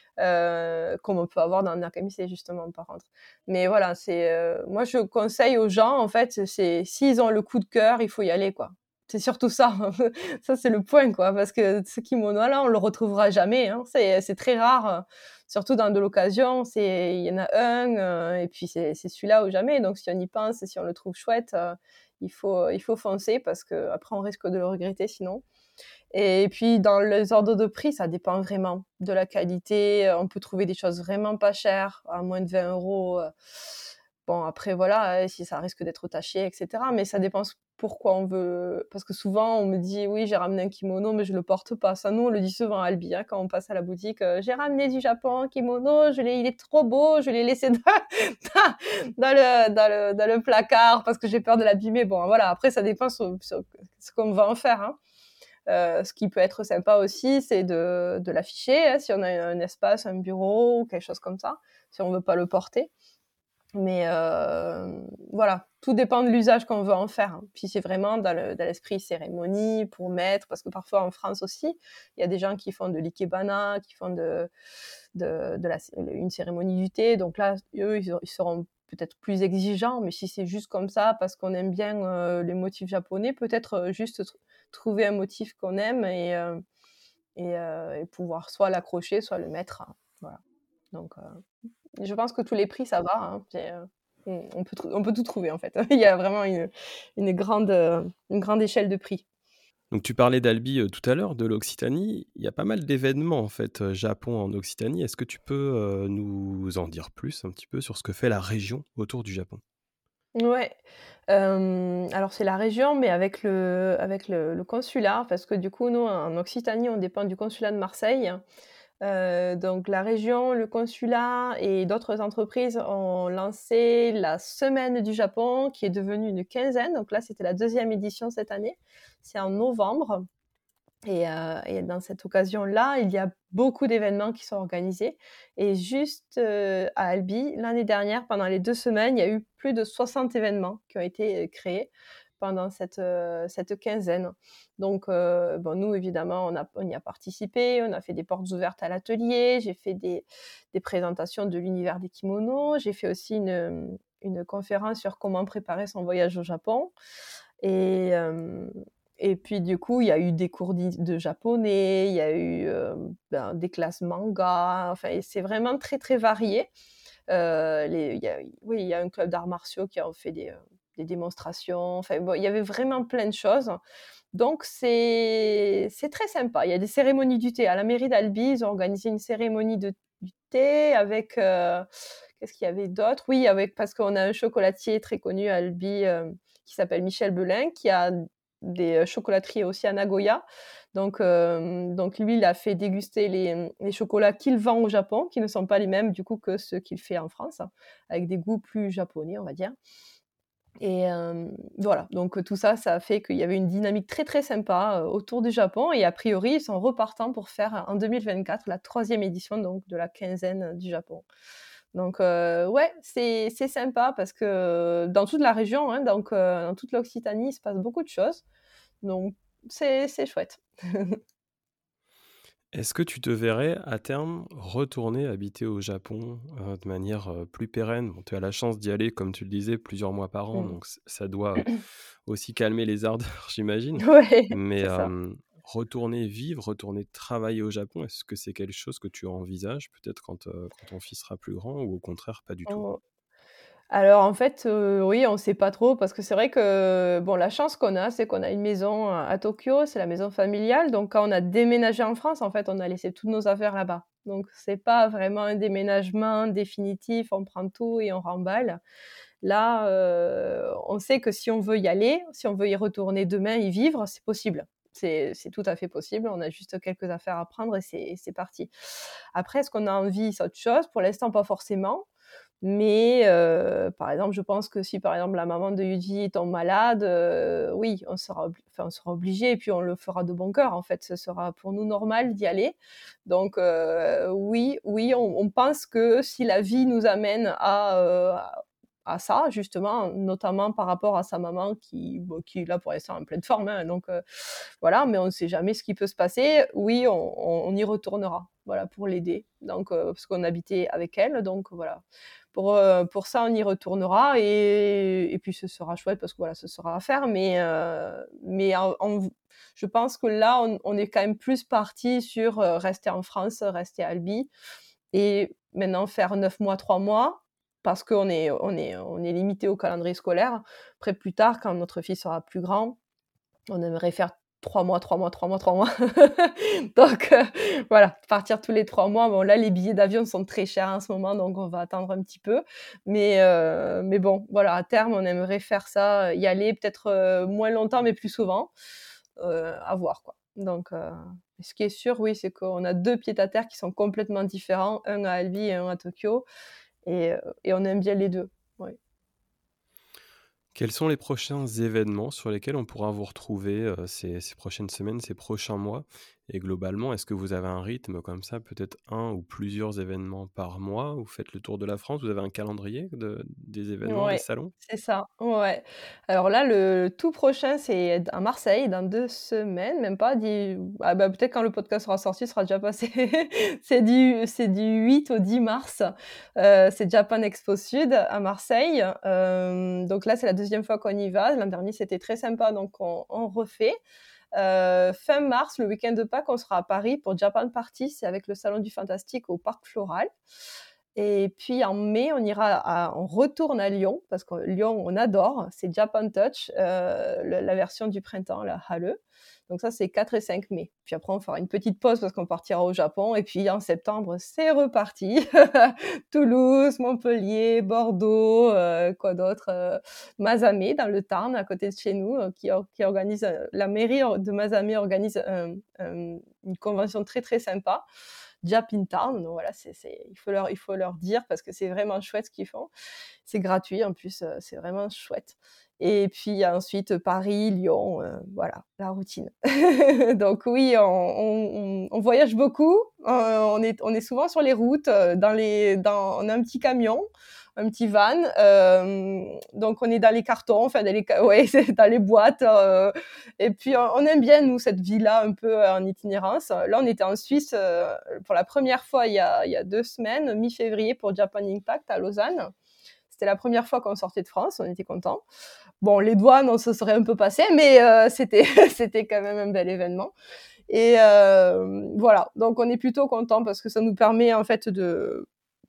Heu, comme on peut avoir dans Nakamise justement par contre. Mais voilà, c'est, heu, moi je conseille aux gens en fait, c'est s'ils ont le coup de cœur, il faut y aller, quoi. C'est surtout ça, ça c'est le point, quoi, parce que ce kimono-là, on le retrouvera jamais, hein. C'est c'est très rare, heu, surtout dans de l'occasion, c'est il y en a un, heu, et puis c'est c'est celui-là ou jamais. Donc si on y pense, si on le trouve chouette, heu, il faut il faut foncer parce qu'après on risque de le regretter sinon. Et puis dans les ordres de prix, ça dépend vraiment de la qualité, heu, on peut trouver des choses vraiment pas chères, à moins de vingt euros. Heu. Bon après voilà, heu, si ça risque d'être taché et cetera, mais ça dépend s pourquoi on veut parce que souvent on me dit: «Oui, j'ai ramené un kimono, mais je le porte pas». Ça, nous, on le dit souvent à Albi, hein, quand on passe à la boutique, heu: «J'ai ramené du Japon un kimono, je l'ai il est trop beau, je l'ai laissé dans dans dans le dans le dans le placard parce que j'ai peur de l'abîmer». Bon voilà, après ça dépend sur sur ce qu'on va en faire, hein. Heu, ce qui peut être sympa aussi, c'est de de l'afficher, hein, si on a un espace, un bureau ou quelque chose comme ça, si on veut pas le porter. Mais heu, voilà, tout dépend de l'usage qu'on veut en faire, hein. Puis c'est vraiment dans le dans l'esprit cérémonie pour mettre parce que parfois en France aussi, il y a des gens qui font de l'ikebana, qui font de de de la cé une cérémonie du thé. Donc là, eux, ils ils seront peut-être plus exigeants, mais si c'est juste comme ça parce qu'on aime bien, heu, les motifs japonais, peut-être, heu, juste tr trouver un motif qu'on aime et heu et heu et pouvoir soit l'accrocher, soit le mettre, hein, voilà. Donc heu, je pense que tous les prix ça va, hein, c'est, heu, on on peut trou on peut tout trouver en fait. Il y a vraiment une une grande, heu, une grande échelle de prix. Donc tu parlais d'Albi, heu, tout à l'heure, de l'Occitanie. Il y a pas mal d'événements en fait, heu, Japon en Occitanie. Est-ce que tu peux, heu, nous en dire plus un petit peu sur ce que fait la région autour du Japon? Ouais, hem, alors c'est la région, mais avec le avec le le consulat, parce que du coup, nous, en Occitanie, on dépend du consulat de Marseille. Heu, donc la région, le consulat et d'autres entreprises ont lancé la semaine du Japon, qui est devenue une quinzaine. Donc là, c'était la deuxième édition cette année. C'est en novembre. Et heu et dans cette occasion-là, il y a beaucoup d'événements qui sont organisés et juste, heu, à Albi, l'année dernière, pendant les deux semaines, il y a eu plus de soixante événements qui ont été, heu, créés pendant cette, heu, cette quinzaine. Donc heu, bon, nous, évidemment, on a on y a participé, on a fait des portes ouvertes à l'atelier, j'ai fait des des présentations de l'univers des kimonos, j'ai fait aussi une, hem, une conférence sur comment préparer son voyage au Japon et hem et puis du coup, il y a eu des cours d'i de japonais, il y a eu, heu, ben, des classes manga, enfin et c'est vraiment très, très varié. Heu, les il y a oui, il y a un club d'arts martiaux qui a fait des, heu, des démonstrations. Enfin bon, il y avait vraiment plein de choses. Donc c'est c'est très sympa. Il y a des cérémonies du thé. À la mairie d'Albi, ils ont organisé une cérémonie de du thé avec, heu, qu'est-ce qu'il y avait d'autre? Oui, avec parce qu'on a un chocolatier très connu à Albi, hem, qui s'appelle Michel Belin, qui a des, heu, chocolateries aussi à Nagoya. Donc hem, donc lui, il a fait déguster les, mmh, les chocolats qu'il vend au Japon, qui ne sont pas les mêmes du coup que ceux qu'il fait en France, avec des goûts plus japonais, on va dire. Et hem, voilà, donc heu, tout ça, ça a fait qu'il y avait une dynamique très, très sympa, heu, autour du Japon et a priori, ils sont repartants pour faire, en deux mille vingt-quatre, la troisième édition donc de la quinzaine du Japon. Donc heu, ouais, c'est c'est sympa parce que dans toute la région, hein, donc heu, dans toute l'Occitanie, il se passe beaucoup de choses. Donc c'est c'est chouette. Est-ce que tu te verrais à terme retourner habiter au Japon, heu, de manière, heu, plus pérenne? Bon, tu as la chance d'y aller, comme tu le disais, plusieurs mois par an, Mmh. donc ç ça doit, heu, aussi calmer les ardeurs, j'imagine. Ouais, Mais, c'est ça. hem, retourner vivre, retourner travailler au Japon, est-ce que c'est quelque chose que tu envisages peut-être quand, heu, quand ton fils sera plus grand ou au contraire pas du tout? On Alors en fait, heu, oui, on sait pas trop parce que c'est vrai que, bon, la chance qu'on a, c'est qu'on a une maison à à Tokyo, c'est la maison familiale. Donc quand on a déménagé en France, en fait, on a laissé toutes nos affaires là-bas. Donc c'est pas vraiment un déménagement définitif, on prend tout et on remballe. Là, heu, on sait que si on veut y aller, si on veut y retourner demain, y vivre, c'est possible. C'est c'est tout à fait possible. On a juste quelques affaires à prendre et c'est c'est parti. Après, est-ce qu'on a envie? C'est autre chose. Pour l'instant, pas forcément. Mais heu, par exemple, je pense que si, par exemple, la maman de Yuji tombe malade, heu, oui, on sera obli enfin, on sera obligé et puis on le fera de bon cœur, en fait. Ce sera pour nous normal d'y aller. Donc heu, oui, oui, on on pense que si la vie nous amène à, heu, à à ça, justement, notamment par rapport à sa maman qui, bon, qui est là pour l'instant en pleine forme, hein, donc heu, voilà, mais on ne sait jamais ce qui peut se passer. Oui, on on on y retournera, voilà, pour l'aider. Donc heu, parce qu'on habitait avec elle, donc voilà. Pour, heu, pour ça, on y retournera et et puis ce sera chouette parce que voilà, ce sera à faire, mais heu, mais en en v je pense que là, on on est quand même plus parti sur, heu, rester en France, rester à Albi et maintenant faire neuf mois, trois mois parce qu'on est on est on est limité au calendrier scolaire. Après plus tard, quand notre fils sera plus grand, on aimerait faire trois mois, trois mois, trois mois, trois mois. Donc heu, voilà, partir tous les trois mois. Bon là, les billets d'avion sont très chers en ce moment, donc on va attendre un petit peu. Mais heu, mais bon, voilà, à terme, on aimerait faire ça, y aller peut-être, heu, moins longtemps, mais plus souvent. Heu, à voir, quoi. Donc heu, ce qui est sûr, oui, c'est qu'on a deux pieds-à-terre qui sont complètement différents, un à Albi et un à Tokyo et heu et on aime bien les deux. Oui. Quels sont les prochains événements sur lesquels on pourra vous retrouver, heu, ces ces prochaines semaines, ces prochains mois? Et globalement, est-ce que vous avez un rythme comme ça, peut-être un ou plusieurs événements par mois? Vous faites le tour de la France? Vous avez un calendrier de des événements, des Ouais, salons? c'est ça, ouais. Alors là, le tout prochain, c'est d à Marseille dans deux semaines, même pas, dix ah bah, peut-être quand le podcast sera sorti, ce sera déjà passé. C'est du c'est du huit au dix mars, heu, c'est Japan Expo Sud à Marseille. Hem, donc là, c'est la deuxième fois qu'on y va. L'an dernier, c'était très sympa, donc on on refait. Heu, fin mars, le week-end de Pâques, on sera à Paris pour Japan Party, c'est avec le salon du fantastique au Parc Floral. Et puis en mai, on ira à on retourne à Lyon parce que Lyon, on adore, c'est Japan Touch, heu, le la version du printemps, la Halle. Donc ça, c'est quatre et cinq mai. Puis après, on fera une petite pause parce qu'on partira au Japon et puis en septembre, c'est reparti. Toulouse, Montpellier, Bordeaux, heu, quoi d'autre? Heu, Mazamet dans le Tarn, à côté de chez nous, heu, qui or qui organise, heu la mairie or de Mazamet organise un un une convention très, très sympa. Japintown, donc voilà, c'est c'est il faut leur il faut leur dire parce que c'est vraiment chouette ce qu'ils font. C'est gratuit en plus, heu, c'est vraiment chouette et puis ensuite Paris, Lyon, heu, voilà, la routine. Donc oui, on on on on voyage beaucoup, heu, on est on est souvent sur les routes, heu, dans les dans on a un petit camion, un petit van, hem, donc on est dans les cartons, enfin dans les ca ouais, c'est dans les boîtes, heu et puis on on aime bien nous cette vie-là un peu, heu, en itinérance. Là, on était en Suisse, heu, pour la première fois il y a il y a deux semaines, mi-février pour Japan Impact à Lausanne. C'était la première fois qu'on sortait de France, on était contents. Bon, les douanes, on se serait un peu passé, mais heu, c'était c'était quand même un bel événement et hem, voilà, donc on est plutôt contents parce que ça nous permet en fait de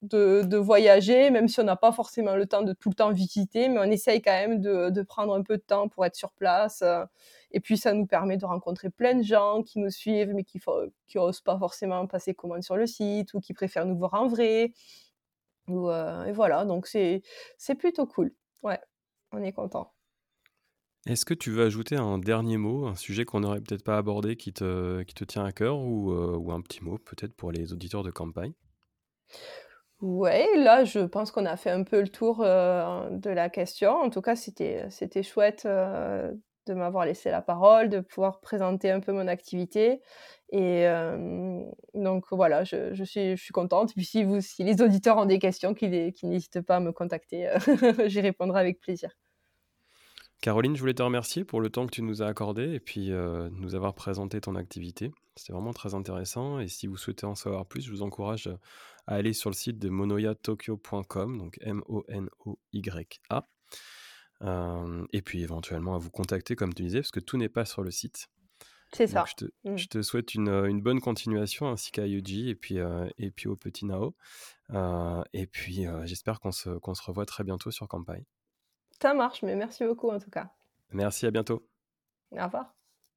de de voyager, même si on n'a pas forcément le temps de tout le temps visiter, mais on essaye quand même de de prendre un peu de temps pour être sur place, heu et puis ça nous permet de rencontrer plein de gens qui nous suivent, mais qui fo qui osent pas forcément passer commande sur le site ou qui préfèrent nous voir en vrai ou heu et voilà, donc c'est c'est plutôt cool. Ouais, on est content. Est-ce que tu veux ajouter un dernier mot, un sujet qu'on n'aurait peut-être pas abordé qui te qui te tient à cœur ou heu, ou un petit mot peut-être pour les auditeurs de Campagne? Ouais, là, je pense qu'on a fait un peu le tour, heu, de la question. En tout cas, c'était c'était chouette, heu, de m'avoir laissé la parole, de pouvoir présenter un peu mon activité et hem, donc voilà, je je suis je suis contente. Puis si vous si les auditeurs ont des questions, qu'ils hé qu'ils n'hésitent pas à me contacter, heu, j'y répondrai avec plaisir. Caroline, je voulais te remercier pour le temps que tu nous as accordé et puis, heu, de nous avoir présenté ton activité. C'était vraiment très intéressant et si vous souhaitez en savoir plus, je vous encourage, heu, à aller sur le site de monoya tokyo point com, donc M O N O Y A, hem et puis éventuellement à vous contacter comme tu disais, parce que tout n'est pas sur le site. C'est Donc je ça. te Mmh. je te souhaite une, heu, une bonne continuation ainsi qu'à Yuji et puis, heu et puis au petit Nao, heu et puis, heu, j'espère qu'on se qu'on se revoit très bientôt sur Campagne. Ça marche, mais merci beaucoup en tout cas. Merci, à bientôt. Au revoir.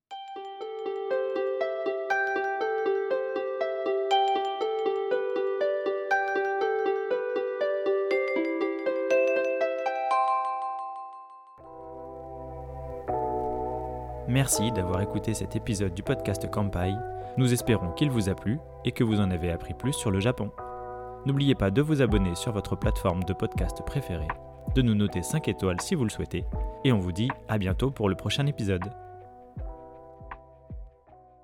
Merci d'avoir écouté cet épisode du podcast Kampai. Nous espérons qu'il vous a plu et que vous en avez appris plus sur le Japon. N'oubliez pas de vous abonner sur votre plateforme de podcast préférée, de nous noter cinq étoiles si vous le souhaitez, et on vous dit à bientôt pour le prochain épisode.